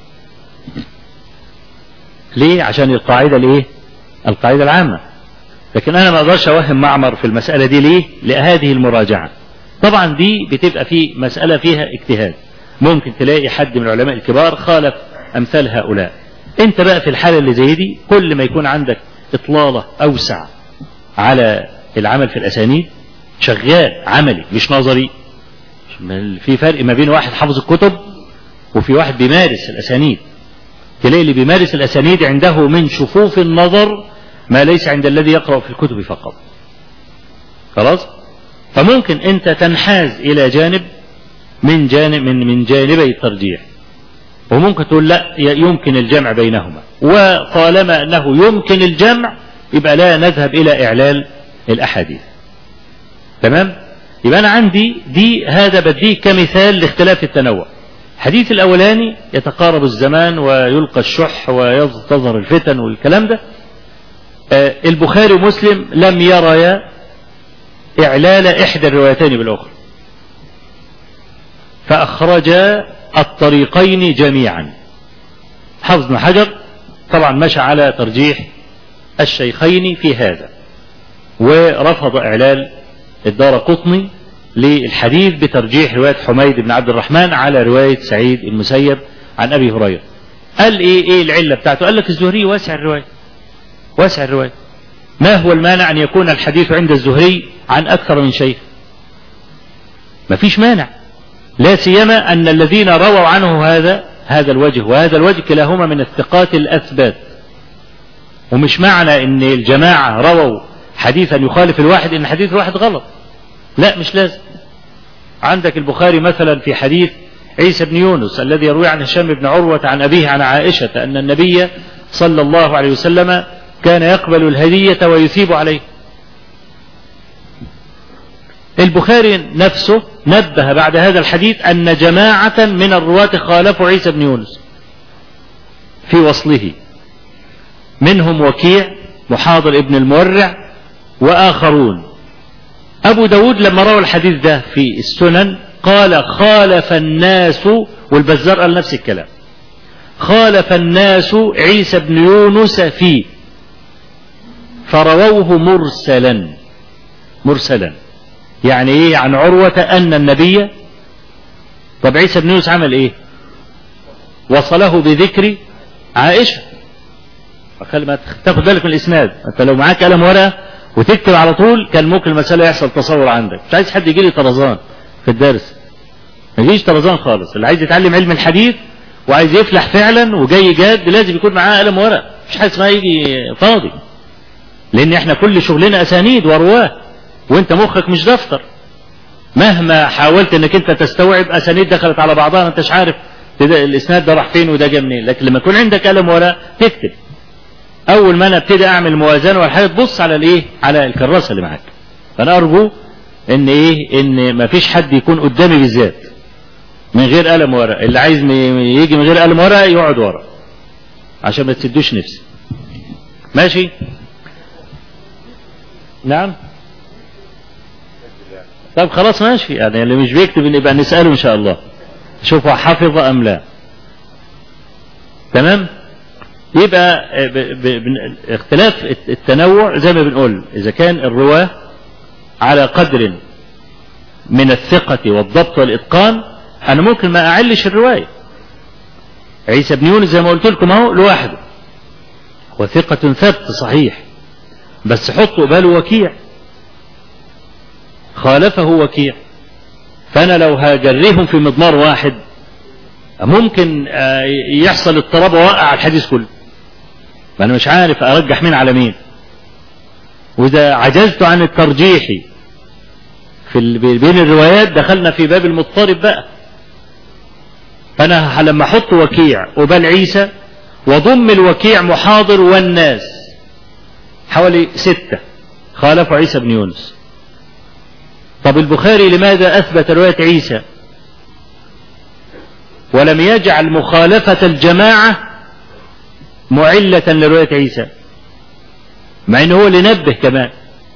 ليه؟ عشان القاعدة الإيه؟ القاعدة العامة. لكن أنا ما أقدرش أوهم معمر في المسألة دي. ليه؟ لهذه المراجعة. طبعا دي بتبقى في مسألة فيها اجتهاد، ممكن تلاقي حد من العلماء الكبار خالف أمثال هؤلاء. أنت بقى في الحالة اللي زي دي كل ما يكون عندك إطلالة أوسع على العمل في الأسانيد، شغال عملي مش نظري. في فرق ما بين واحد حافظ الكتب وفي واحد بيمارس الأسانيد. تلاقي اللي بيمارس الأسانيد عنده من شفوف النظر ما ليس عند الذي يقرأ في الكتب فقط. خلاص؟ فممكن أنت تنحاز إلى جانب من جانب من من جانبي الترجيح، وممكن تقول لا يمكن الجمع بينهما، وطالما أنه يمكن الجمع يبقى لا نذهب إلى إعلال الأحاديث. تمام؟ يبقى أنا عندي دي، هذا بديه كمثال لاختلاف التنوع. الحديث الأولاني يتقارب الزمان ويلقى الشح ويظهر الفتن والكلام ده. آه البخاري ومسلم لم يريا إعلال إحدى الروايتين بالأخرى، فأخرجا الطريقين جميعا. حافظ بن حجر طبعا مشى على ترجيح الشيخين في هذا، ورفض إعلال الدارقطني للحديث بترجيح رواية حميد بن عبد الرحمن على رواية سعيد المسيب عن أبي هريرة. قال إيه إيه العلة بتاعته؟ قال لك الزهري واسع الرواية، واسع الرواية. ما هو المانع أن يكون الحديث عند الزهري عن أكثر من شيء؟ ما فيش مانع، لا سيما أن الذين رووا عنه هذا هذا الوجه وهذا الوجه كلاهما من الثقات الأثبات. ومش معنى أن الجماعة رووا حديثا يخالف الواحد أن حديث الواحد غلط، لا مش لازم. عندك البخاري مثلا في حديث عيسى بن يونس الذي يروي عن هشام بن عروة عن أبيه عن عائشة أن النبي صلى الله عليه وسلم كان يقبل الهدية ويثيب عليه. البخاري نفسه نبه بعد هذا الحديث أن جماعة من الرواة خالفوا عيسى بن يونس في وصله، منهم وكيع محاضر ابن المورع وآخرون. أبو داود لما روى الحديث ده في السنن قال خالف الناس، والبزار قال نفس الكلام، خالف الناس عيسى بن يونس فيه، فرووه مرسلا. مرسلا يعني ايه؟ عن عروة أن النبي. طب عيسى بن يونس عمل ايه؟ وصله بذكر عائشة. ما تاخد بالك من الإسناد، انت لو معاك قلم ورقة وتكتب على طول كان ممكن المسألة يحصل تصور عندك. مش عايز حد يجي لي طرزان في الدرس، ما يجيش طرزان خالص. اللي عايز يتعلم علم الحديث وعايز يفلح فعلا وجاي جاد لازم يكون معاه قلم ورق، مش حاجه اسمها يجي فاضي، لان احنا كل شغلنا اسانيد ورواه، وانت مخك مش دفتر. مهما حاولت انك انت تستوعب اسانيد دخلت على بعضها ما انتش عارف الاسناد ده راح فين وده جه منين، لكن لما يكون عندك قلم ورق تكتب. اول ما انا ابتدي اعمل موازنه ولا حاجه تبص على الايه، على الكراسه اللي معاك. فانا ارجو ان ايه، ان ما فيش حد يكون قدامي بالذات من غير قلم ورق، اللي عايز يجي من غير قلم ورق يقعد ورا عشان ما تسدوش نفسي. ماشي؟ نعم. طب خلاص ماشي، يعني اللي مش بيكتب نبقى نسأله ان شاء الله شوفوا حفظ ام لا. تمام؟ يبقى ب ب ب اختلاف التنوع زي ما بنقول، اذا كان الرواه على قدر من الثقة والضبط والاتقان انا ممكن ما اعلش الرواية. عيسى بن يونس زي ما قلت لكم اهو لوحده وثقة ثبت صحيح، بس حطوا قباله وكيع، خالفه وكيع، فانا لو هجريهم في مضمار واحد ممكن يحصل اضطراب ووقع الحديث كله، فانا مش عارف ارجح مين على مين. واذا عجزت عن الترجيح في بين الروايات دخلنا في باب المضطرب بقى. فانا لما احط وكيع وبال عيسى وضم الوكيع محاضر والناس حوالي ستة خالفوا عيسى بن يونس. طب البخاري لماذا اثبت رواية عيسى ولم يجعل مخالفة الجماعة معلة لرواية عيسى، مع انه هو اللي نبه كمان؟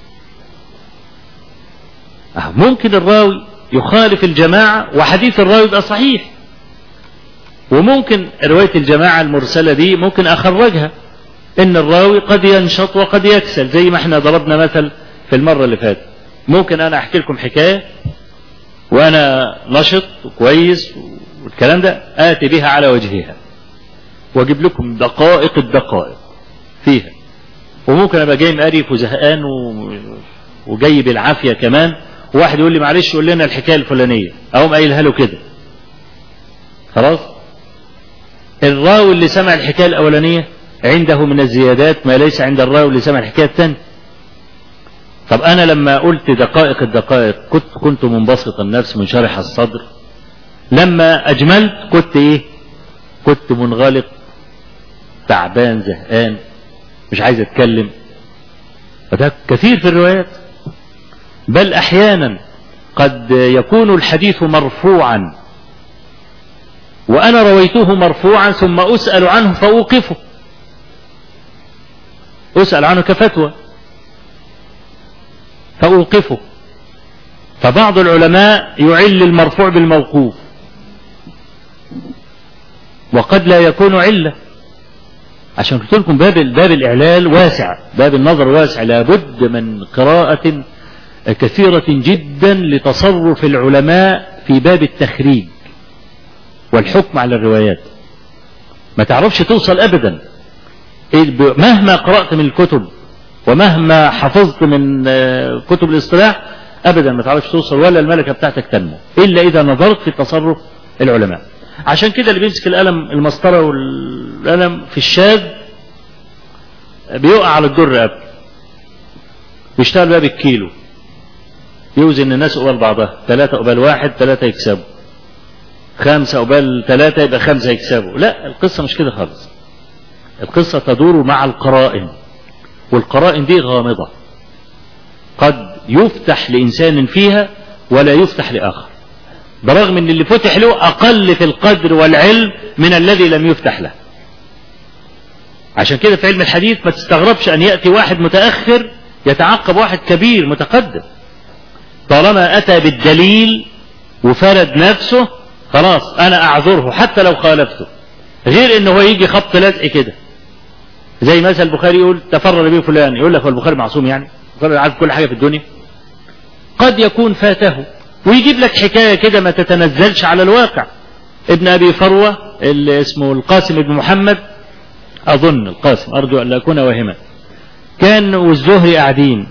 ممكن الراوي يخالف الجماعة وحديث الراوي يبقى صحيح، وممكن رواية الجماعة المرسلة دي ممكن أخرجها، إن الراوي قد ينشط وقد يكسل، زي ما احنا ضربنا مثل في المرة اللي فاتت. ممكن أنا أحكي لكم حكاية وأنا نشط وكويس والكلام ده آتي بها على وجهها وأجيب لكم دقائق الدقائق فيها، وممكن أبقى جاي مقرف وزهقان وجاي بالعافية كمان، وواحد يقول لي معلش قول لنا الحكاية الفلانية، أقوم قايلها له كده. خلاص؟ الراوي اللي سمع الحكاية الأولانية عنده من الزيادات ما ليس عند الراوي اللي سمع الحكاية الثانية. طب أنا لما قلت دقائق الدقائق كنت كنت منبسط النفس منشرح الصدر، لما أجملت كنت إيه؟ كنت منغلق تعبان زهقان مش عايز أتكلم. فده كثير في الروايات، بل أحيانا قد يكون الحديث مرفوعا وأنا رويته مرفوعا ثم أسأل عنه فأوقفه، أسأل عنه كفتوى فأوقفه. فبعض العلماء يعل المرفوع بالموقوف وقد لا يكون علة، عشان قلت لكم باب باب الإعلال واسع، باب النظر واسع، لابد من قراءة كثيرة جدا لتصرف العلماء في باب التخريج والحكم على الروايات. ما تعرفش توصل أبدا مهما قرأت من الكتب ومهما حفظت من كتب الاصطلاح، أبدا ما تعرفش توصل ولا الملكة بتاعتك تنمو إلا إذا نظرت في تصرف العلماء. عشان كده اللي بيمسك القلم المسطرة والقلم في الشاذ بيقع على الدر قبل، بيشتغل بقى بالكيلو، يوزن الناس قبال بعضها، ثلاثة قبال واحد ثلاثة يكسبوا، خمسة قبال ثلاثة يبقى خمسة يكسبوا. لا، القصة مش كده خالص. القصة تدور مع القرائن، والقرائن دي غامضة، قد يفتح لإنسان فيها ولا يفتح لآخر، برغم ان اللي فتح له أقل في القدر والعلم من الذي لم يفتح له. عشان كده في علم الحديث ما تستغربش أن يأتي واحد متأخر يتعقب واحد كبير متقدم، طالما أتى بالدليل وفرد نفسه خلاص أنا أعذره حتى لو خالفته، غير إنه هو يجي خبط لزق كده، زي مثلا البخاري يقول تفرد به فلان، يقول لك هو البخاري معصوم يعني؟ البخاري عارف كل حاجة في الدنيا؟ قد يكون فاته، ويجيب لك حكاية كده ما تتنزلش على الواقع. ابن أبي فروة اللي اسمه القاسم بن محمد، أظن القاسم، أرجو أن لا أكون واهما، كان والزهري قاعدين،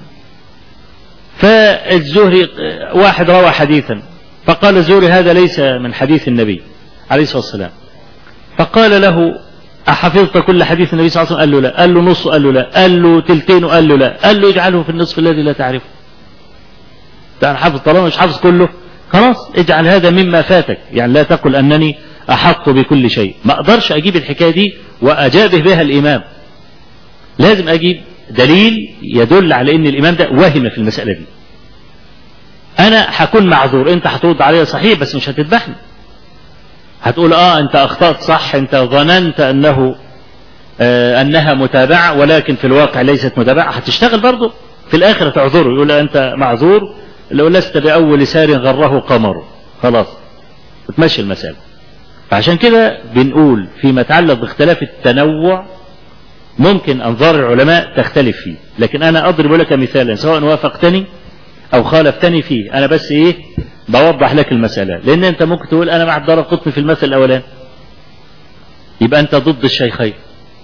فالزهري واحد روى حديثا فقال الزهري هذا ليس من حديث النبي عليه الصلاة والسلام، فقال له أحفظت كل حديث النبي صلى الله عليه وسلم؟ قال له لا. قال له نص؟ قال له لا. قال له تلتين؟ قال له لا. قال له اجعله في النصف الذي لا تعرفه. أنا حافظ، طالما مش حافظ كله خلاص اجعل هذا مما فاتك، يعني لا تقل أنني أحط بكل شيء. ما أقدرش أجيب الحكاية دي وأجابه بها الإمام، لازم أجيب دليل يدل على أن الإمام ده وهم في المسألة دي. أنا هكون معذور، أنت هترد عليا صحيح بس مش هتذبحني، هتقول آه أنت أخطأت صح، أنت ظننت أنه آه أنها متابعة ولكن في الواقع ليست متابعة، هتشتغل برضه في الآخر تعذره، يقول أنت معذور لو لست بأول سار غره قمر، خلاص وتمشي المسألة. فعشان كده بنقول فيما يتعلق باختلاف التنوع ممكن أنظار العلماء تختلف فيه، لكن أنا أضرب لك مثالا سواء وافقتني أو خالفتني فيه، أنا بس إيه بوضح لك المسألة، لأن أنت ممكن تقول أنا مع الدارقطني في المثل الأولاني، يبقى أنت ضد الشيخين،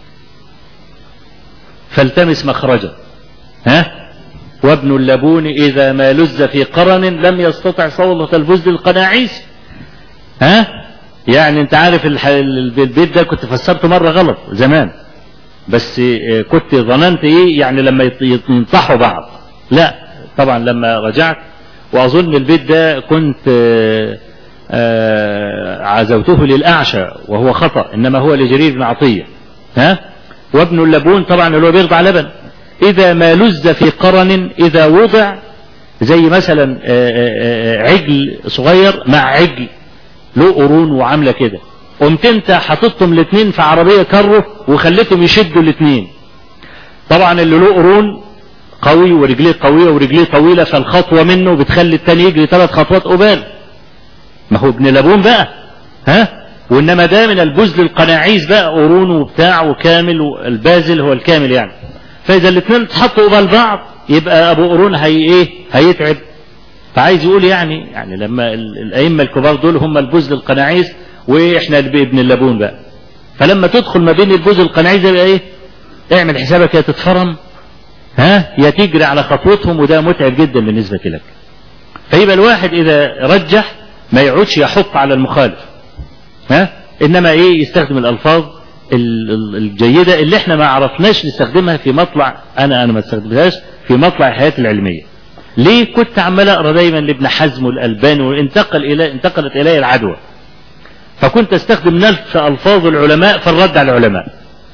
فالتمس مخرجا. ها؟ وابن اللبون إذا ما لز في قرن لم يستطع صولة البزد القناعيس. ها؟ يعني أنت عارف البيت ده كنت فسرته مرة غلط زمان، بس كنت ظننت إيه يعني لما ينطحوا بعض، لا طبعا لما رجعت وأظن البيت ده كنت عزوته للأعشى وهو خطأ، إنما هو لجرير بن عطية. ها؟ وابن اللبون طبعا اللي هو بيرضع لبن، إذا ما لز في قرن، إذا وضع زي مثلا عجل صغير مع عجل له قرون وعاملة كده، قمت انت حطيتهم الاثنين في عربية كره وخليتهم يشدوا الاثنين، طبعا اللي له قرون قوي ورجليه قوية ورجليه طويلة، فالخطوة منه بتخلي التاني يجري ثلاث خطوات قبال، ما هو ابن لبون بقى. ها؟ وانما ده من البزل القناعيس بقى، قرون وبتاع وكامل، والبازل هو الكامل يعني. فاذا الاثنين اتحطوا قبال بعض يبقى ابو قرون هي ايه هيتعب. فعايز يقول يعني يعني لما الائمه الكبار دول هم البزل القناعيس واحنا ابن اللبون بقى، فلما تدخل ما بين البزل القناعيس يبقى ايه، اعمل حسابك يا تتفرم ها يا تجري على خطوتهم، وده متعب جدا بالنسبه لك. فيبقى الواحد اذا رجح ما يقعدش يحط على المخالف، ها انما ايه يستخدم الالفاظ الجيدة اللي احنا ما عرفناش نستخدمها في مطلع، انا انا ما استخدمتهاش في مطلع الحياة العلمية. ليه؟ كنت عمال اقرا دايما لابن حزم والالباني، وانتقل الى انتقلت الي العدوى، فكنت استخدم نفس الفاظ العلماء في الرد على العلماء،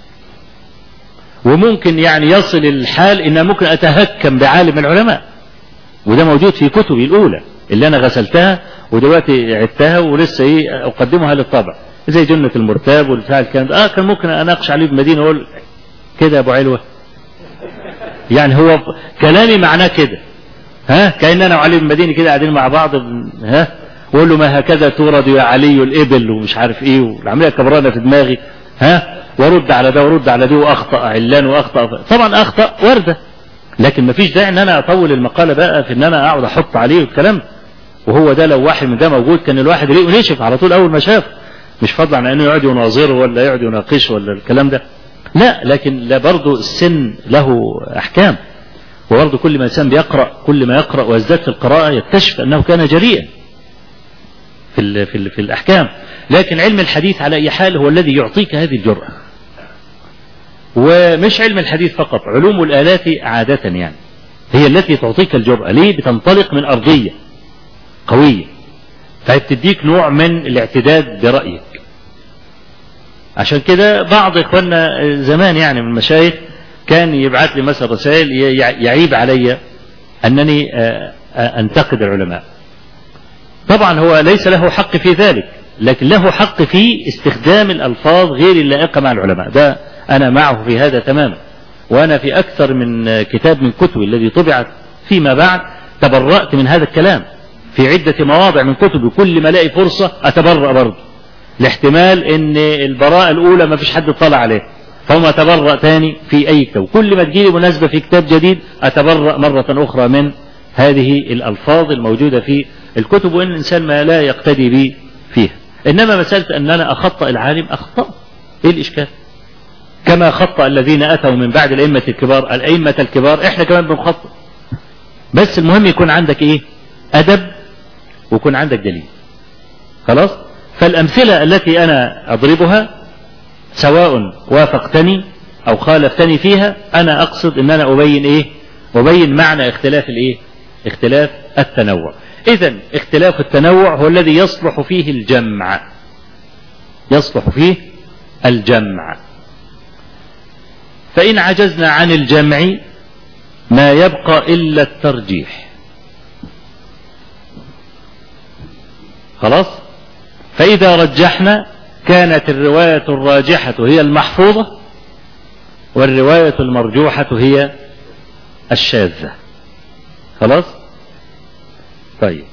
وممكن يعني يصل الحال ان ممكن اتهكم بعالم العلماء، وده موجود في كتبي الاولى اللي انا غسلتها ودلوقتي عدتها ولسه ايه اقدمها للطبع، زي جنة المرتاب والبتاع الكلام ده. اه كان ممكن اناقش عليه بمدينة اقول كده يا ابو علوة، يعني هو كلامي معناه كده، ها كأن انا وعلي بن مدينة كده قاعدين مع بعض، ها واقول له ما هكذا تورد يا علي الابل ومش عارف ايه، والعمليه كبرانه في دماغي، ها وارد على ده وارد على دي، واخطا علان واخطا، طبعا اخطا وارده، لكن ما فيش داعي ان انا اطول المقاله بقى في ان انا اقعد احط عليه الكلام. وهو ده لو واحد من ده موجود كان الواحد ريقه نشف على طول اول ما شاف، مش فضلا عن انه يقعد يناظره ولا يقعد يناقشه ولا الكلام ده، لا، لكن لا برضه السن له احكام، وبرضه كل ما الانسان بيقرا كل ما يقرا ويزداد في القراءه يكتشف انه كان جريئا في ال في ال في الاحكام. لكن علم الحديث على اي حال هو الذي يعطيك هذه الجرأة، ومش علم الحديث فقط، علوم الآلات عادة يعني هي التي تعطيك الجرأة. ليه؟ بتنطلق من أرضية قوية، فبتديك نوع من الاعتداد برأيك. عشان كده بعض إخواننا زمان يعني من المشايخ كان يبعث لي مثلا رسائل يعيب علي أنني أنتقد العلماء. طبعا هو ليس له حق في ذلك، لكن له حق في استخدام الألفاظ غير اللائقة مع العلماء، ده أنا معه في هذا تماما. وأنا في أكثر من كتاب من كتبي الذي طبعت فيما بعد تبرأت من هذا الكلام في عدة مواضع من كتبي، كل ما الاقي فرصة أتبرأ برضه، لاحتمال ان البراءة الأولى ما فيش حد اطلع عليه، فهم أتبرأ تاني في أي كتاب، كل ما تجيلي مناسبة في كتاب جديد أتبرأ مرة أخرى من هذه الألفاظ الموجودة في الكتب، وإن الإنسان ما لا يقتدي به فيها. إنما مسألة أن أنا أخطأ العالم، أخطأ، إيه الإشكال؟ كما خطأ الذين أتوا من بعد الأئمة الكبار، الأئمة الكبار إحنا كمان بنخطأ، بس المهم يكون عندك إيه؟ أدب، ويكون عندك دليل. خلاص؟ فالأمثلة التي أنا أضربها سواء وافقتني أو خالفتني فيها، أنا أقصد أن أنا أبين إيه؟ أبين معنى اختلاف الإيه؟ اختلاف التنوع. إذن اختلاف التنوع هو الذي يصلح فيه الجمع، يصلح فيه الجمع. فإن عجزنا عن الجمع ما يبقى إلا الترجيح. خلاص؟ فإذا رجحنا كانت الرواية الراجحة هي المحفوظة، والرواية المرجوحة هي الشاذة. خلاص؟ طيب،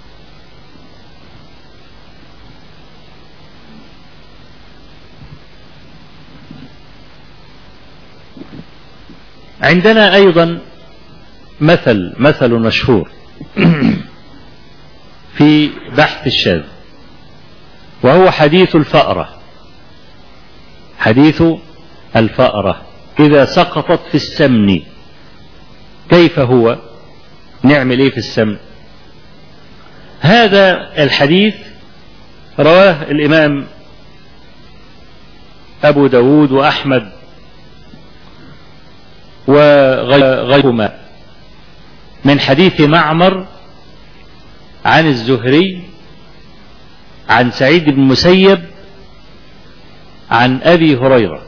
عندنا أيضا مثل مثل مشهور في بحث الشاذ، وهو حديث الفأرة. حديث الفأرة إذا سقطت في السمن كيف هو؟ نعمل إيه في السمن؟ هذا الحديث رواه الإمام أبو داود وأحمد وغيرهما من حديث معمر عن الزهري عن سعيد بن المسيب عن أبي هريرة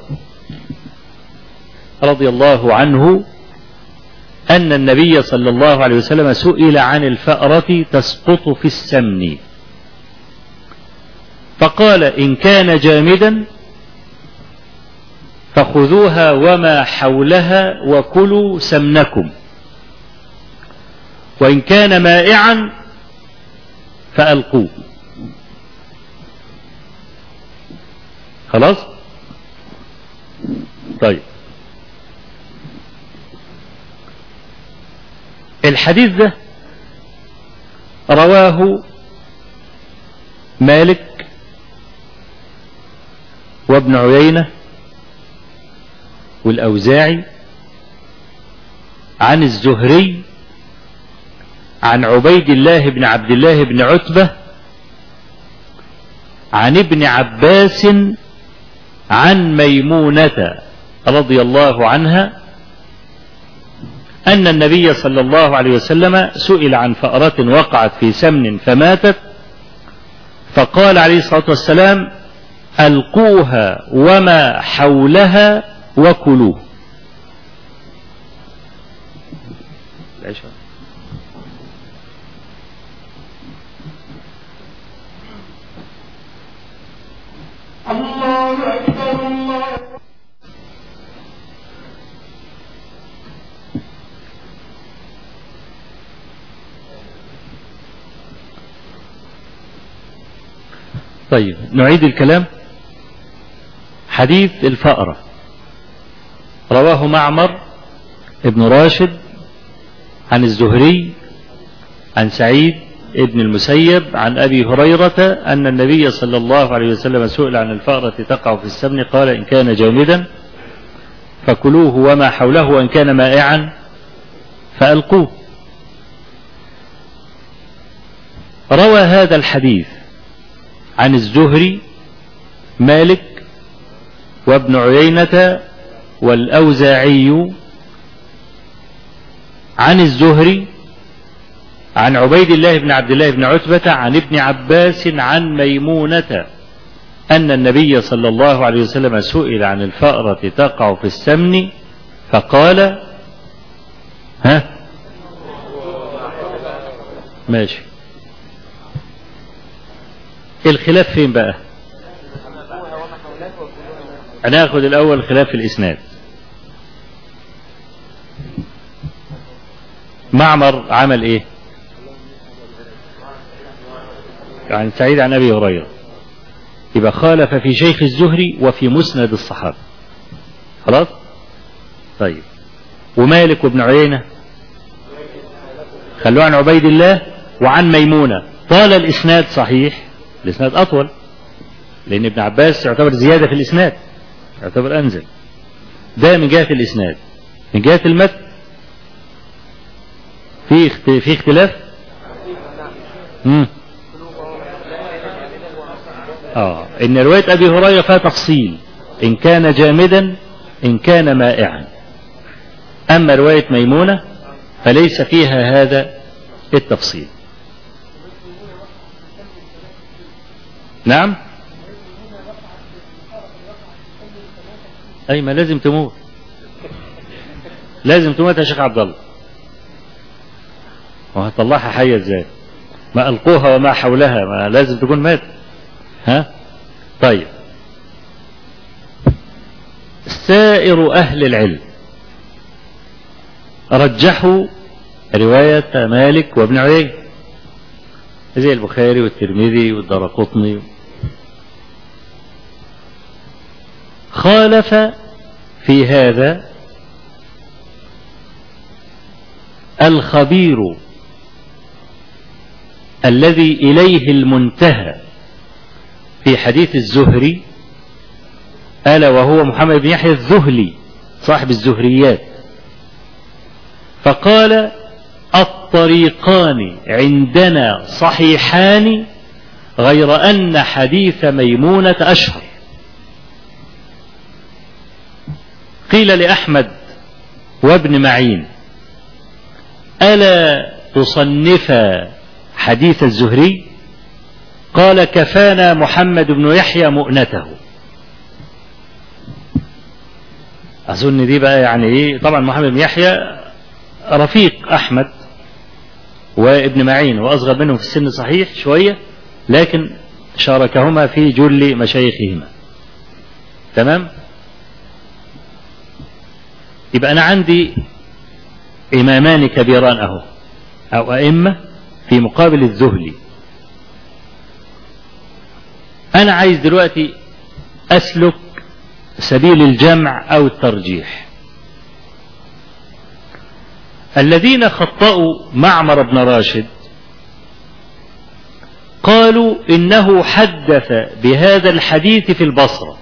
رضي الله عنه أن النبي صلى الله عليه وسلم سئل عن الفأرة تسقط في السمن، فقال: إن كان جامدا فخذوها وما حولها وكلوا سمنكم، وإن كان مائعا فألقوه. خلاص؟ طيب، الحديث ده رواه مالك وابن عيينة والأوزاعي عن الزهري عن عبيد الله بن عبد الله بن عتبة عن ابن عباس عن ميمونة رضي الله عنها أن النبي صلى الله عليه وسلم سئل عن فأرة وقعت في سمن فماتت، فقال عليه الصلاة والسلام: ألقوها وما حولها وكلوه. الله أكبر الله. طيب، نعيد الكلام. حديث الفأرة رواه معمر ابن راشد عن الزهري عن سعيد ابن المسيب عن أبي هريرة أن النبي صلى الله عليه وسلم سئل عن الفأرة تقع في السمن، قال: إن كان جامدا فكلوه وما حوله، وإن كان مائعا فألقوه. روى هذا الحديث عن الزهري مالك وابن عيينة والأوزاعي عن الزهري عن عبيد الله بن عبد الله بن عتبة عن ابن عباس عن ميمونة أن النبي صلى الله عليه وسلم سئل عن الفأرة تقع في السمن، فقال: ها ماشي. الخلاف فين بقى؟ هناخد الأول خلاف الإسناد. معمر عمل إيه؟ عن سعيد عن أبي هريرة، يبقى خالف في شيخ الزهري وفي مسند الصحابة. خلاص؟ طيب، ومالك وابن عيينة خلوه عن عبيد الله وعن ميمونة. طال الإسناد صحيح، الإسناد أطول، لأن ابن عباس يعتبر زيادة في الإسناد، يعتبر أنزل. ده من جهة الإسناد. من جهة المتن في في اختلاف. امم اه ان رواية أبي هريرة فيها تفصيل، إن كان جامدا إن كان مائعا. أما رواية ميمونة فليس فيها هذا التفصيل. نعم أي ما لازم تموت، لازم تموت يا شيخ عبد الله، وهتطلعها حية ازاي؟ ما ألقوها وما حولها، ما لازم تكون مات. ها طيب، سائر أهل العلم رجحوا رواية مالك وابن عيينة زي البخاري والترمذي والدارقطني. خالف في هذا الخبير الذي إليه المنتهى في حديث الزهري، ألا وهو محمد بن يحيى الذهلي صاحب الزهريات، فقال الطريقان عندنا صحيحان غير أن حديث ميمونة أشهر. قيل لأحمد وابن معين ألا تصنفا حديث الزهري؟ قال كفانا محمد بن يحيى مؤنته. أظن دي بقى يعني إيه، طبعا محمد بن يحيى رفيق أحمد وابن معين وأصغر منهم في السن صحيح شوية، لكن شاركهما في جل مشايخهما. تمام؟ يبقى أنا عندي إمامان كبيران أهو أو أئمة في مقابل الذهلي. أنا عايز دلوقتي أسلك سبيل الجمع أو الترجيح. الذين خطأوا معمر بن راشد قالوا إنه حدث بهذا الحديث في البصرة،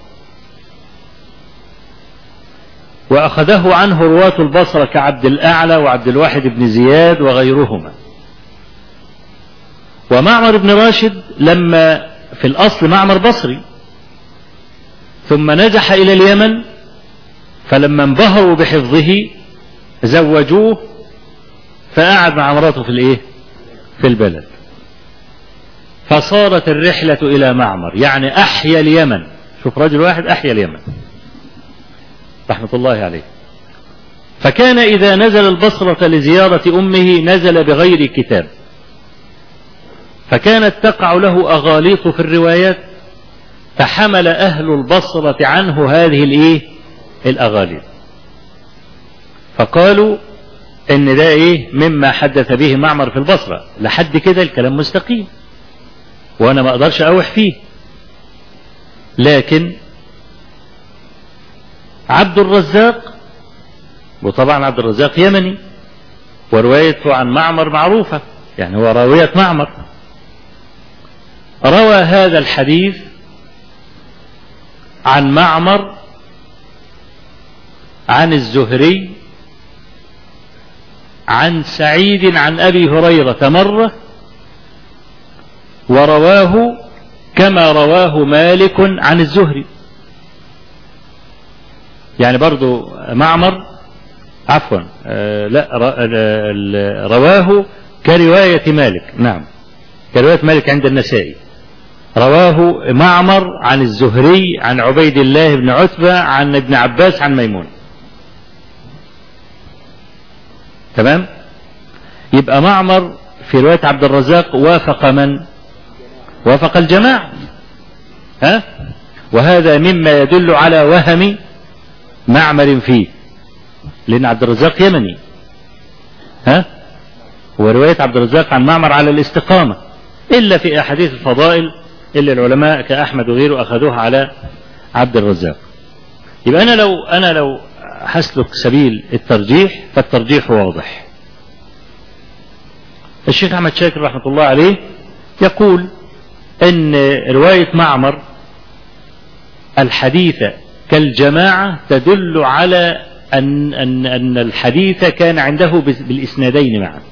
وأخذه عنه رواة البصرة كعبد الأعلى وعبد الواحد بن زياد وغيرهما. ومعمر بن راشد لما في الأصل معمر بصري ثم نزح إلى اليمن، فلما انبهروا بحفظه زوجوه فقعد مع مراته في الايه في البلد، فصارت الرحلة إلى معمر، يعني أحيا اليمن. شوف رجل واحد أحيا اليمن رحمة الله عليه. فكان إذا نزل البصرة لزيارة أمه نزل بغير كتاب، فكانت تقع له أغاليط في الروايات، فحمل أهل البصرة عنه هذه الإيه الأغاليط، فقالوا إن ده إيه مما حدث به معمر في البصرة. لحد كده الكلام مستقيم وأنا ما أقدرش أوح فيه. لكن عبد الرزاق، وطبعا عبد الرزاق يمني وروايته عن معمر معروفة، يعني هو راوية معمر، روى هذا الحديث عن معمر عن الزهري عن سعيد عن أبي هريرة مرة، ورواه كما رواه مالك عن الزهري. يعني برضو معمر عفوا آه لا رواه كرواية مالك، نعم كرواية مالك عند النسائي، رواه معمر عن الزهري عن عبيد الله بن عتبة عن ابن عباس عن ميمون. تمام؟ يبقى معمر في رواية عبد الرزاق وافق من؟ وافق الجماعة. ها؟ وهذا مما يدل على وهم معمر فيه، لأن عبد الرزاق يمني. ها؟ ورواية عبد الرزاق عن معمر على الاستقامة، إلا في أحاديث الفضائل اللي العلماء كأحمد وغيره أخذوها على عبد الرزاق. يبقى أنا لو أنا لو هسلك سبيل الترجيح فالترجيح واضح. الشيخ أحمد شاكر رحمة الله عليه يقول إن رواية معمر الحديث كالجماعة تدل على أن أن أن الحديث كان عنده بالإسنادين معا.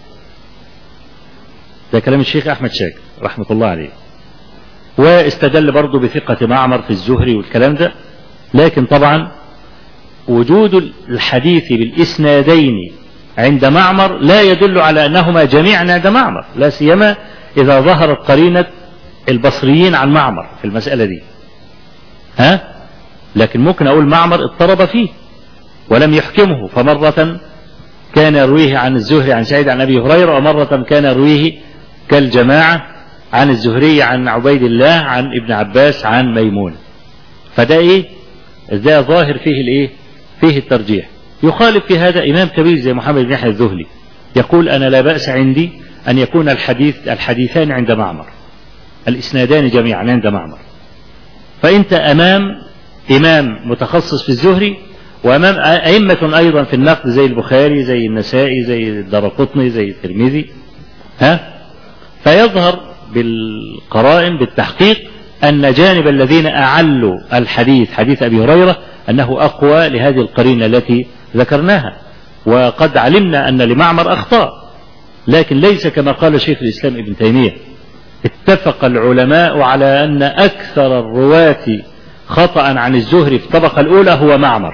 ده كلام الشيخ أحمد شاكر رحمة الله عليه، واستدل برضه بثقة معمر في الزهري والكلام ده، لكن طبعا وجود الحديث بالإسنادين عند معمر لا يدل على أنهما جميعا عند معمر، لا سيما إذا ظهرت قرينة البصريين عن معمر في المسألة دي. ها؟ لكن ممكن أقول معمر اضطرب فيه ولم يحكمه، فمرة كان يرويه عن الزهري عن سعيد عن أبي هريرة، ومرة كان يرويه كالجماعة عن الزهري عن عبيد الله عن ابن عباس عن ميمون. فده إيه؟ ده ظاهر فيه الإيه؟ فيه الترجيح. يخالف في هذا إمام كبير زي محمد بن يحيى الذهلي، يقول أنا لا بأس عندي أن يكون الحديث الحديثان عند معمر، الإسنادان جميعا عند معمر. فأنت أمام إمام متخصص في الزهري، وأمام أئمة أيضا في النقد زي البخاري زي النسائي زي الدارقطني زي الترمذي. ها؟ فيظهر بالقرائن بالتحقيق أن جانب الذين أعلوا الحديث حديث أبي هريرة أنه أقوى لهذه القرينة التي ذكرناها. وقد علمنا أن لمعمر أخطاء، لكن ليس كما قال شيخ الإسلام ابن تيمية. اتفق العلماء على أن أكثر الرواة خطأ عن الزهري في الطبقة الأولى هو معمر.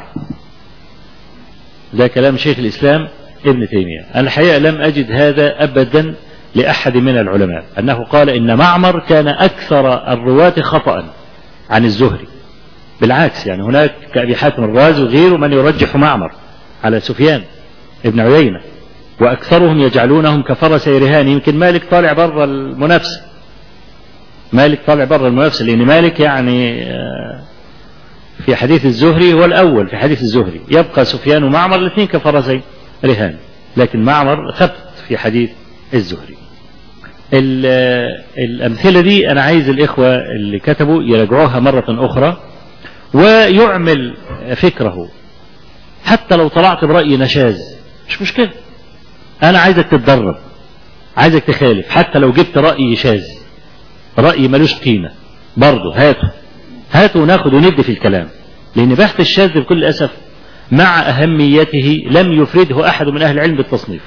ده كلام شيخ الإسلام ابن تيمية. أنا الحقيقة لم أجد هذا أبدا لأحد من العلماء أنه قال إن معمر كان أكثر الرواة خطأ عن الزهري. بالعكس، يعني هناك كأبي حاتم الرازي وغيره من يرجح معمر على سفيان ابن عيينة، وأكثرهم يجعلونهم كفرس رهان. يمكن مالك طالع بره المنافسة، مالك طالع بره المنافسة، لأن مالك يعني في حديث الزهري هو الأول في حديث الزهري، يبقى سفيان ومعمر الاثنين كفرسي رهان، لكن معمر ثبت في حديث الزهري. الأمثلة دي أنا عايز الإخوة اللي كتبوا يراجعوها مرة أخرى ويعمل فكره، حتى لو طلعت برأي نشاذ مش مشكلة، أنا عايزك تتدرب، عايزك تخالف، حتى لو جبت رأي شاذ رأي ملوش قيمة برضه هاته هاته وناخد وندي في الكلام، لأن بحث الشاذ بكل أسف مع أهميته لم يفرده أحد من أهل العلم بالتصنيف.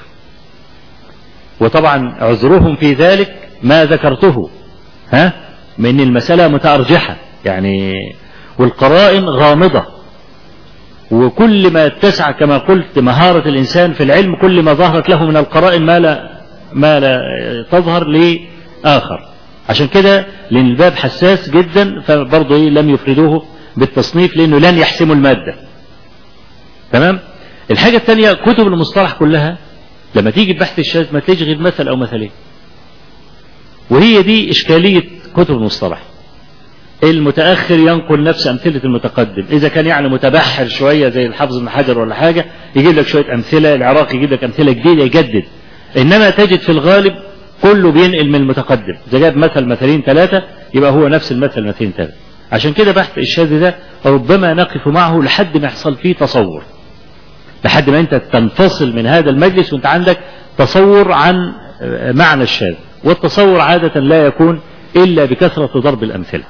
وطبعا عذرهم في ذلك ما ذكرته، ها، من المسألة متأرجحة يعني، والقرائن غامضة، وكل ما اتسع كما قلت مهارة الإنسان في العلم كل ما ظهرت له من القرائن ما لا ما لا تظهر لآخر. عشان كده لأن الباب حساس جدا فبرضه لم يفردوه بالتصنيف لأنه لن يحسموا المادة. تمام. الحاجة الثانية كتب المصطلح كلها لما تيجي بحث الشاذ ما تلاقيش غير مثل أو مثلين، وهي دي إشكالية كتب المصطلح. المتأخر ينقل نفس أمثلة المتقدم، إذا كان يعني متبحر شوية زي الحافظ بن حجر ولا حاجة يجيب لك شوية أمثلة، العراقي يجيب لك أمثلة جديدة يجدد. إنما تجد في الغالب كله بينقل من المتقدم، إذا جاب مثل مثلين ثلاثة يبقى هو نفس المثل مثلين ثلاثة. عشان كده بحث الشاذ ده ربما نقف معه لحد ما يحصل فيه تصور، لحد ما أنت تنفصل من هذا المجلس وأنت عندك تصور عن معنى الشاذ، والتصور عادة لا يكون إلا بكثرة ضرب الأمثلة.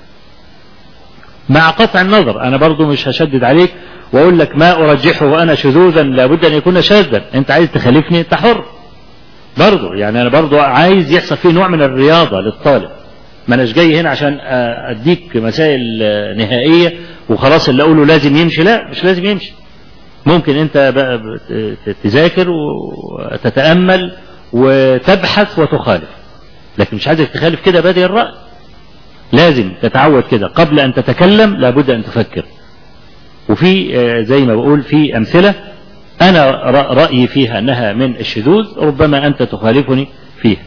مع قطع النظر أنا برضو مش هشدد عليك وأقول لك ما أرجحه وأنا شذوذا لابد أن يكون شاذا، أنت عايز تخالفني أنت حر برضو، يعني أنا برضو عايز يحصل فيه نوع من الرياضة للطالب، ما أناش جاي هنا عشان أديك مسائل نهائية وخلاص اللي أقوله لازم يمشي، لا مش لازم يمشي. ممكن أنت بقى تذاكر وتتأمل وتبحث وتخالف، لكن مش عايزك تخالف كده بادئ الرأي، لازم تتعود كده قبل أن تتكلم لابد أن تفكر. وفي زي ما بقول في أمثلة أنا رأيي فيها أنها من الشذوذ، ربما أنت تخالفني فيها.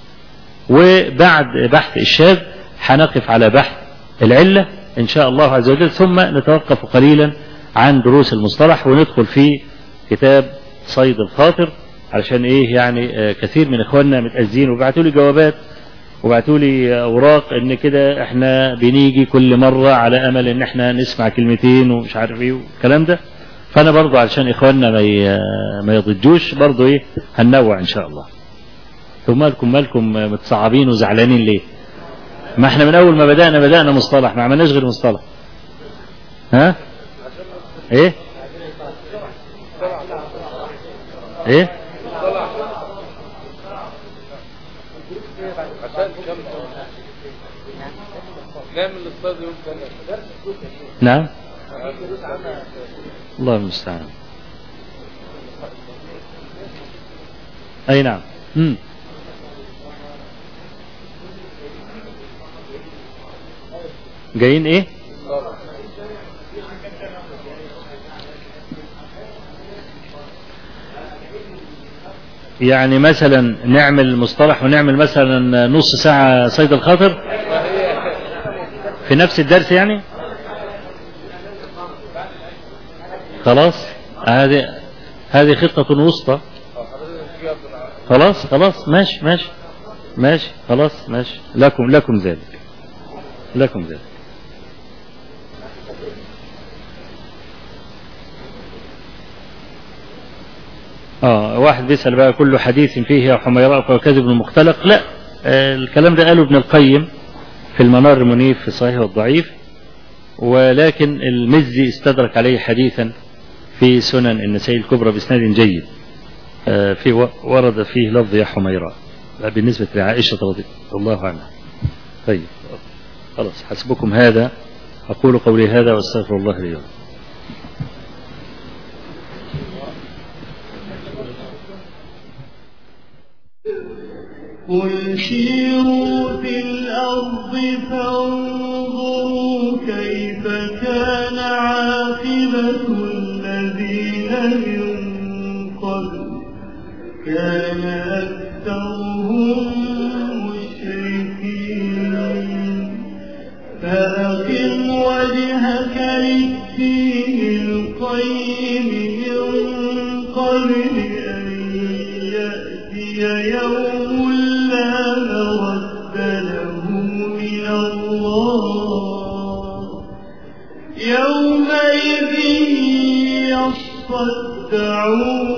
وبعد بحث الشاذ حنقف على بحث العلة إن شاء الله عز وجل، ثم نتوقف قليلا عن دروس المصطلح وندخل في كتاب صيد الخاطر، علشان إيه يعني كثير من إخواننا متأذين وبعتوا لي جوابات وبعتوا لي أوراق إن كده إحنا بنيجي كل مرة على أمل إن إحنا نسمع كلمتين ومش عارف إيه والكلام ده. فأنا برضو علشان إخواننا ما ما يضجوش برضو إيه هننوع إن شاء الله. ثم مالكم مالكم متصعبين وزعلانين ليه؟ ما إحنا من أول ما بدأنا بدأنا مصطلح، ما عملناش غير مصطلح. ها؟ إيه؟ إيه؟ نعمل الاستاذ يوم ثلاثة. نعم. الله المستعان. أي نعم. مم. جايين إيه؟ يعني مثلا نعمل مصطلح ونعمل مثلا نص ساعة صيد الخاطر في نفس الدرس يعني. خلاص هذه هذه خطة وسطى. خلاص خلاص ماشي ماشي ماشي خلاص ماشي. لكم لكم ذلك لكم ذلك. اه واحد بيسأل بقى كل حديث فيه حميراء فهو كذب مختلق. لا، آه الكلام ده قاله ابن القيم في المنار المنيف في الصحيح والضعيف، ولكن المزي استدرك عليه حديثا في سنن النسائي الكبرى بإسناد جيد آه في ورد فيه لفظ يا حميراء بالنسبة لعائشة رضي الله عنها. طيب خلاص حسبكم هذا. أقول قولي هذا واستغفر الله لي ولكم. قل سيروا في الأرض فانظروا كيف كان عاقبة الذين من قبل كان أكثرهم مشركين فأقم وجهك للدين القيم من قبل أن يأتي يوم لا مرد له من الله يومئذ يصدعون